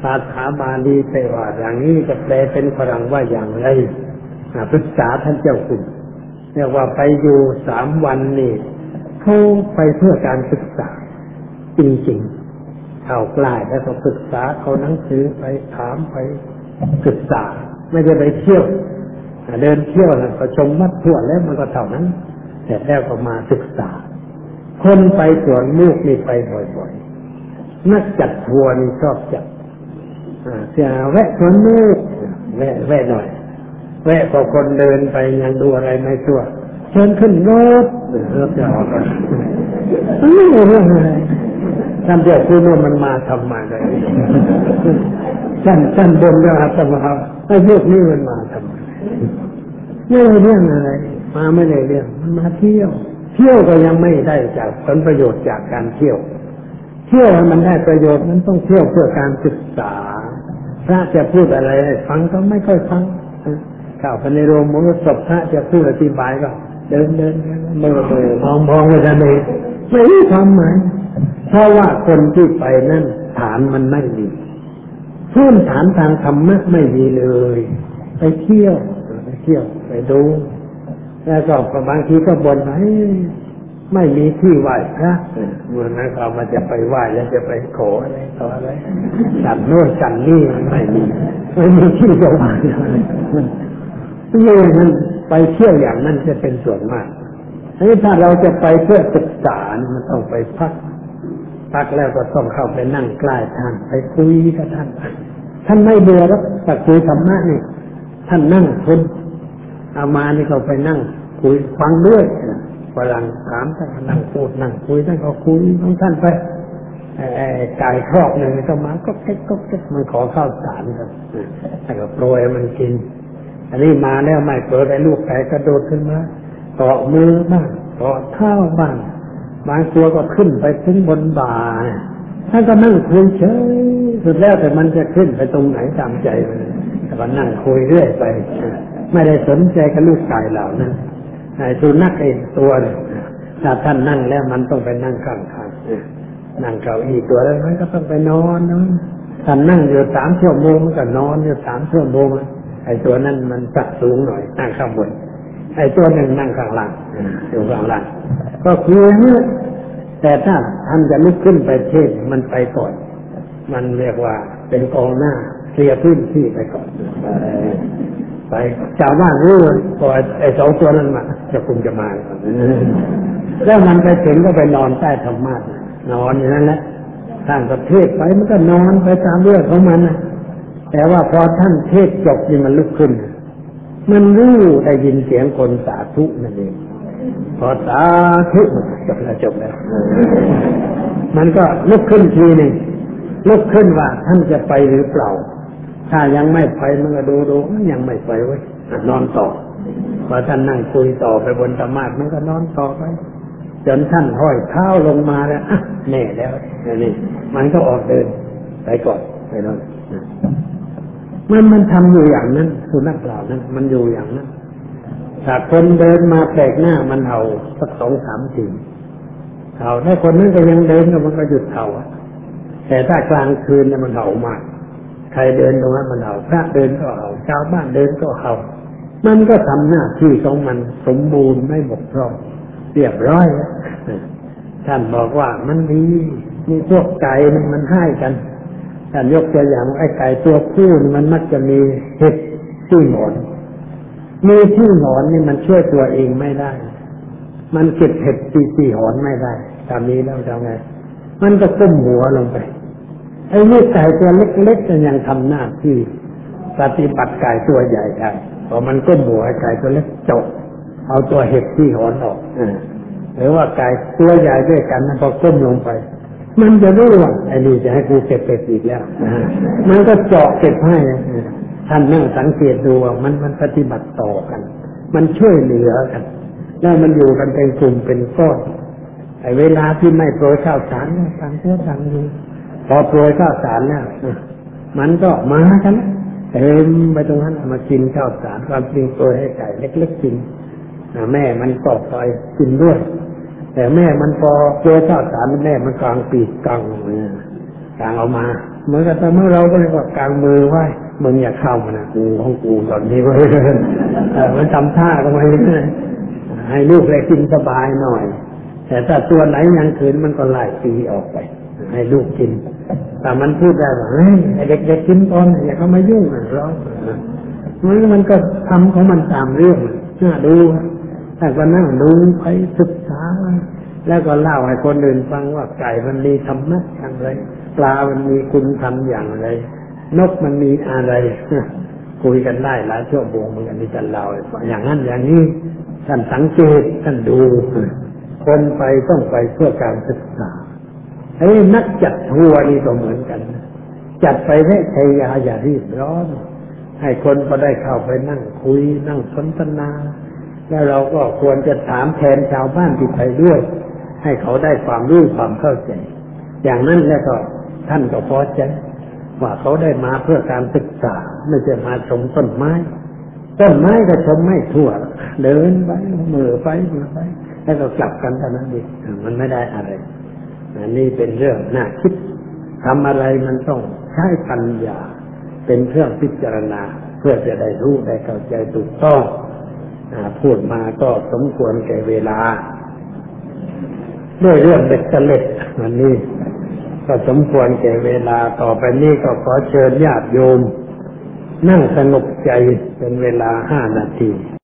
ภาษาบาลีแปลว่าอย่างนี้จะแปลเป็นฝรั่งว่าอย่างไรปรึกษาท่านเจ้าคุณเรียกว่าไปอยู่3 วันนี่เขาไปเพื่อการศึกษาจริงๆเข้าใกล้แล้วก็ศึกษาเขาหนังสือไปถามไปศึกษาไม่ได้ไปเที่ยวเดินเที่ยวแล้วก็ชมวัดทั่วแล้วมันก็เท่านั้นแต่แล้วก็มาศึกษาคนไปสวนลูกนี่ไปบ่อยๆนักจัดทัวร์นี่ชอบจัดเสียแวะสวนลูกแวะหน่อยแวะพอคนเดินไปยังดูอะไรไม่ทั่วเชิญขึ้นรถจะออกไม่รู้เรื่องอะไรท่านเจ้าคุณว่ามันมาทำมาเลยท่านบนแล้วครับครับไอ้พวกนี้มันมาทำไม่ได้เรื่องอะไรมาไม่ได้เรื่องมันมาเที่ยวก็ยังไม่ได้จากผลประโยชน์จากการเที่ยวให้มันได้ประโยชน์มันต้องเที่ยวเพื่อการศึกษาพระจะพูดอะไรให้ฟังก็ไม่ค่อยฟังเข้าไปในโรงมรสพพระจะพูดอธิบายก็เดินเมื่อมองไปทางไหนไม่รู้ความหมายเพราะว่าคนที่ไปนั่นฐานมันไม่มีพื้นฐานทางธรรมะไม่มีเลยไปเที่ยวไปดูแล้วก็บางทีก็บ่นว่าไม่มีที่ไหว้พระเมื่อนั้นเขามาจะไปไหว้แล้วจะไปขออะไรต่ออะไรสั่นโน่นสั่นนี่ไม่มีที่จะไหว้เลยมันไปเที่ยวอย่างนั้นจะเป็นส่วนมากถ้าเราจะไปเพื่อศึกษามันต้องไปพักแล้วก็ต้องเข้าไปนั่งใกล้ท่านไปคุยกับท่านไม่เบื่อแล้วแต่คุยธรรมะนี่ท่านนั่งทนเอามานี่เขาไปนั่งคุยฟังด้วยฝรั่งถามท่านนั่งพูดนั่งคุยท่านก็คุยของท่านไปไก่ครอบหนึ่งก็มาก็แก๊กมันขอข้าวสารครับแต่ก็โปรยมันกินอันนี้มาแล้วไม่เปิดไอ้ลูกไก่กระโดดขึ้นมาเกาะมือบ้างเกาะเท้าบ้างบางตัวก็ขึ้นไปถึงบนบ่าท่านก็นั่งคุยเฉยสุดแล้วแต่มันจะขึ้นไปตรงไหนตามใจมันแต่ก็นั่งคุยเรื่อยไปไม่ได้สนใจกับลูกไก่เหล่านั้นไอ้สุนัขเองตัวเลยถ้าท่านนั่งแล้วมันต้องไปนั่งข้างๆนั่งเก้าอี้ตัวแล้วมันก็ต้องไปนอนท่านนั่งอยู่3 ชั่วโมงมันก็นอนอยู่3 ชั่วโมงไอ้ตัวนั้นมันสักสูงหน่อยนั่งข้างบนไอ้ตัวหนึ่งนั่งข้างล่างอยู่ข้างล่างก็คือเนี่ยแต่ถ้าท่านจะลุกขึ้นไปเทศมันไปก่อนมันเรียกว่าเป็นกองหน้าเคลียร์พื้นที่ไปก่อนไปชาวบ้านรู้พอไอ้2 ตัวนั้นมาจะคุมจะมาแล้วมันไปถึงก็ไปนอนใต้ธรรมะนอนอย่างนั้นแหละท่านประเทศไปมันก็นอนไปตามเรื่องของมันนะแต่ว่าพอท่านเทศจบนี่มันลุกขึ้นมันรู้ได้ยินเสียงคนสาธุนั่นเองพอสาธุจบแล้วมันก็ลุกขึ้นทีหนึ่งลุกขึ้นว่าท่านจะไปหรือเปล่าถ้ายังไม่ไปมันก็ดูยังไม่ไปเว้ยนอนต่อพอท่านนั่งคุยต่อไปบนธรรมะมันก็นอนต่อไปจนท่านห้อยเท้าลงมาแล้วแน่แล้วนี่มันก็ออกเดินไปก่อนไปนอนมันทำอยู่อย่างนั้นสุนัขเหล่านั้นมันอยู่อย่างนั้นถ้าคนเดินมาแปลกหน้ามันเห่าสัก2-3 ทีเห่าถ้าคนนั้นก็ยังเดินมันก็หยุดเห่าแต่ถ้ากลางคืนเนี่ยมันเห่ามากใครเดินตรงนั้นมันเห่าพระเดินก็เห่าชาวบ้านเดินก็เห่ามันก็ทำหน้าที่ของมันสมบูรณ์ไม่บกพร่องเรียบร้อยท่านบอกว่ามันดีมีพวกไก่มันให้กันท่านยกตัวอย่างไอ้ไก่ตัวผู้มันมักจะมีเห็บที่หนอนมีที่หนอนนี่มันช่วยตัวเองไม่ได้มันเก็บเห็บที่หอนไม่ได้ตามนี้แล้วจะไงมันก็ก้มหัวลงไปไอ้นี่ไก่ตัวเล็กๆจะยังทำหน้าที่ปฏิบัติไก่ตัวใหญ่ได้พอมันก้มหัวไก่ตัวเล็กจบเอาตัวเห็บที่หอนออกหรือว่าไก่ตัวใหญ่ด้วยกันนะพอก้มลงไปมันจะรู้ว่าไอ้นี่จะให้กูเก็บเป็ดอีกแล้วมันก็เจาะเก็บให้ท่านนั่งสังเกตดูว่ามันปฏิบัติต่อกันมันช่วยเหลือกันแล้วมันอยู่กันเป็นกลุ่มเป็นก้อนไอ้เวลาที่ไม่โปรยข้าวสารต่างคนต่างอยู่พอโปรยข้าวสารแล้วมันก็มากันเต็มไปตรงนั้นมากินข้าวสารความจริงโปรยให้ไก่เล็กๆกินแม่มันก็ปล่อยกินด้วยแต่แม่มันพอโปรยข้าวสารแม่มันกลางปีกกลางออกมาเหมือนกับตอนเมื่อเราก็เรียกว่ากลางมือไว้มึงอย่าเข้ามานะกูของกูตอนนี้เว้ยมันทำท่าทำไมให้ลูกเลยกินสบายหน่อยแต่ถ้าตัวไหนยังขืนมันก็ไล่ตีออกไปให้ลูกกินแต่มันพูดได้ว่าเฮ้ยเด็กๆกินก่อนอย่าเข้ามายุ่งร้องมันก็ทำของมันตามเรื่องน่าดูแต่ก็นั่งดูไปศึกษาแล้วก็เล่าให้คนอื่นฟังว่าไก่มันมีธรรมะอย่างไรปลามันมีคุณธรรมอย่างไรนกมันมีอะไรคุยกันได้หลายชั่วโมงเหมือนกันที่จะเล่าอย่างนั้นอย่างนี้ท่านสังเกตท่านดูคนไปต้องไปเพื่อการศึกษานักจัดทัวร์นี่ก็เหมือนกันจัดไปให้ชัยยาอย่ารีบร้อนให้คนก็ได้เข้าไปนั่งคุยนั่งสนทนาแล้วเราก็ควรจะถามแทนชาวบ้านที่ไปด้วยให้เขาได้ความรู้ความเข้าใจอย่างนั้นแล้วก็ท่านก็พอใจว่าเขาได้มาเพื่อการศึกษาไม่ใช่มาชมต้นไม้ก็ชมไม่ทั่วเดินไปมือไปแล้วก็กลับกันเท่านั้นเองมันไม่ได้อะไรอันนี้เป็นเรื่องน่าคิดทำอะไรมันต้องใช้ปัญญาเป็นเครื่องพิจารณาเพื่อจะได้รู้ได้เข้าใจถูกต้องพูดมาก็สมควรแก่เวลาด้วยเรื่องเบ็ดเสล็ดวันนี้ก็สมควรแก่เวลาต่อไปนี้ก็ขอเชิญญาติโยมนั่งสงบใจเป็นเวลา5 นาที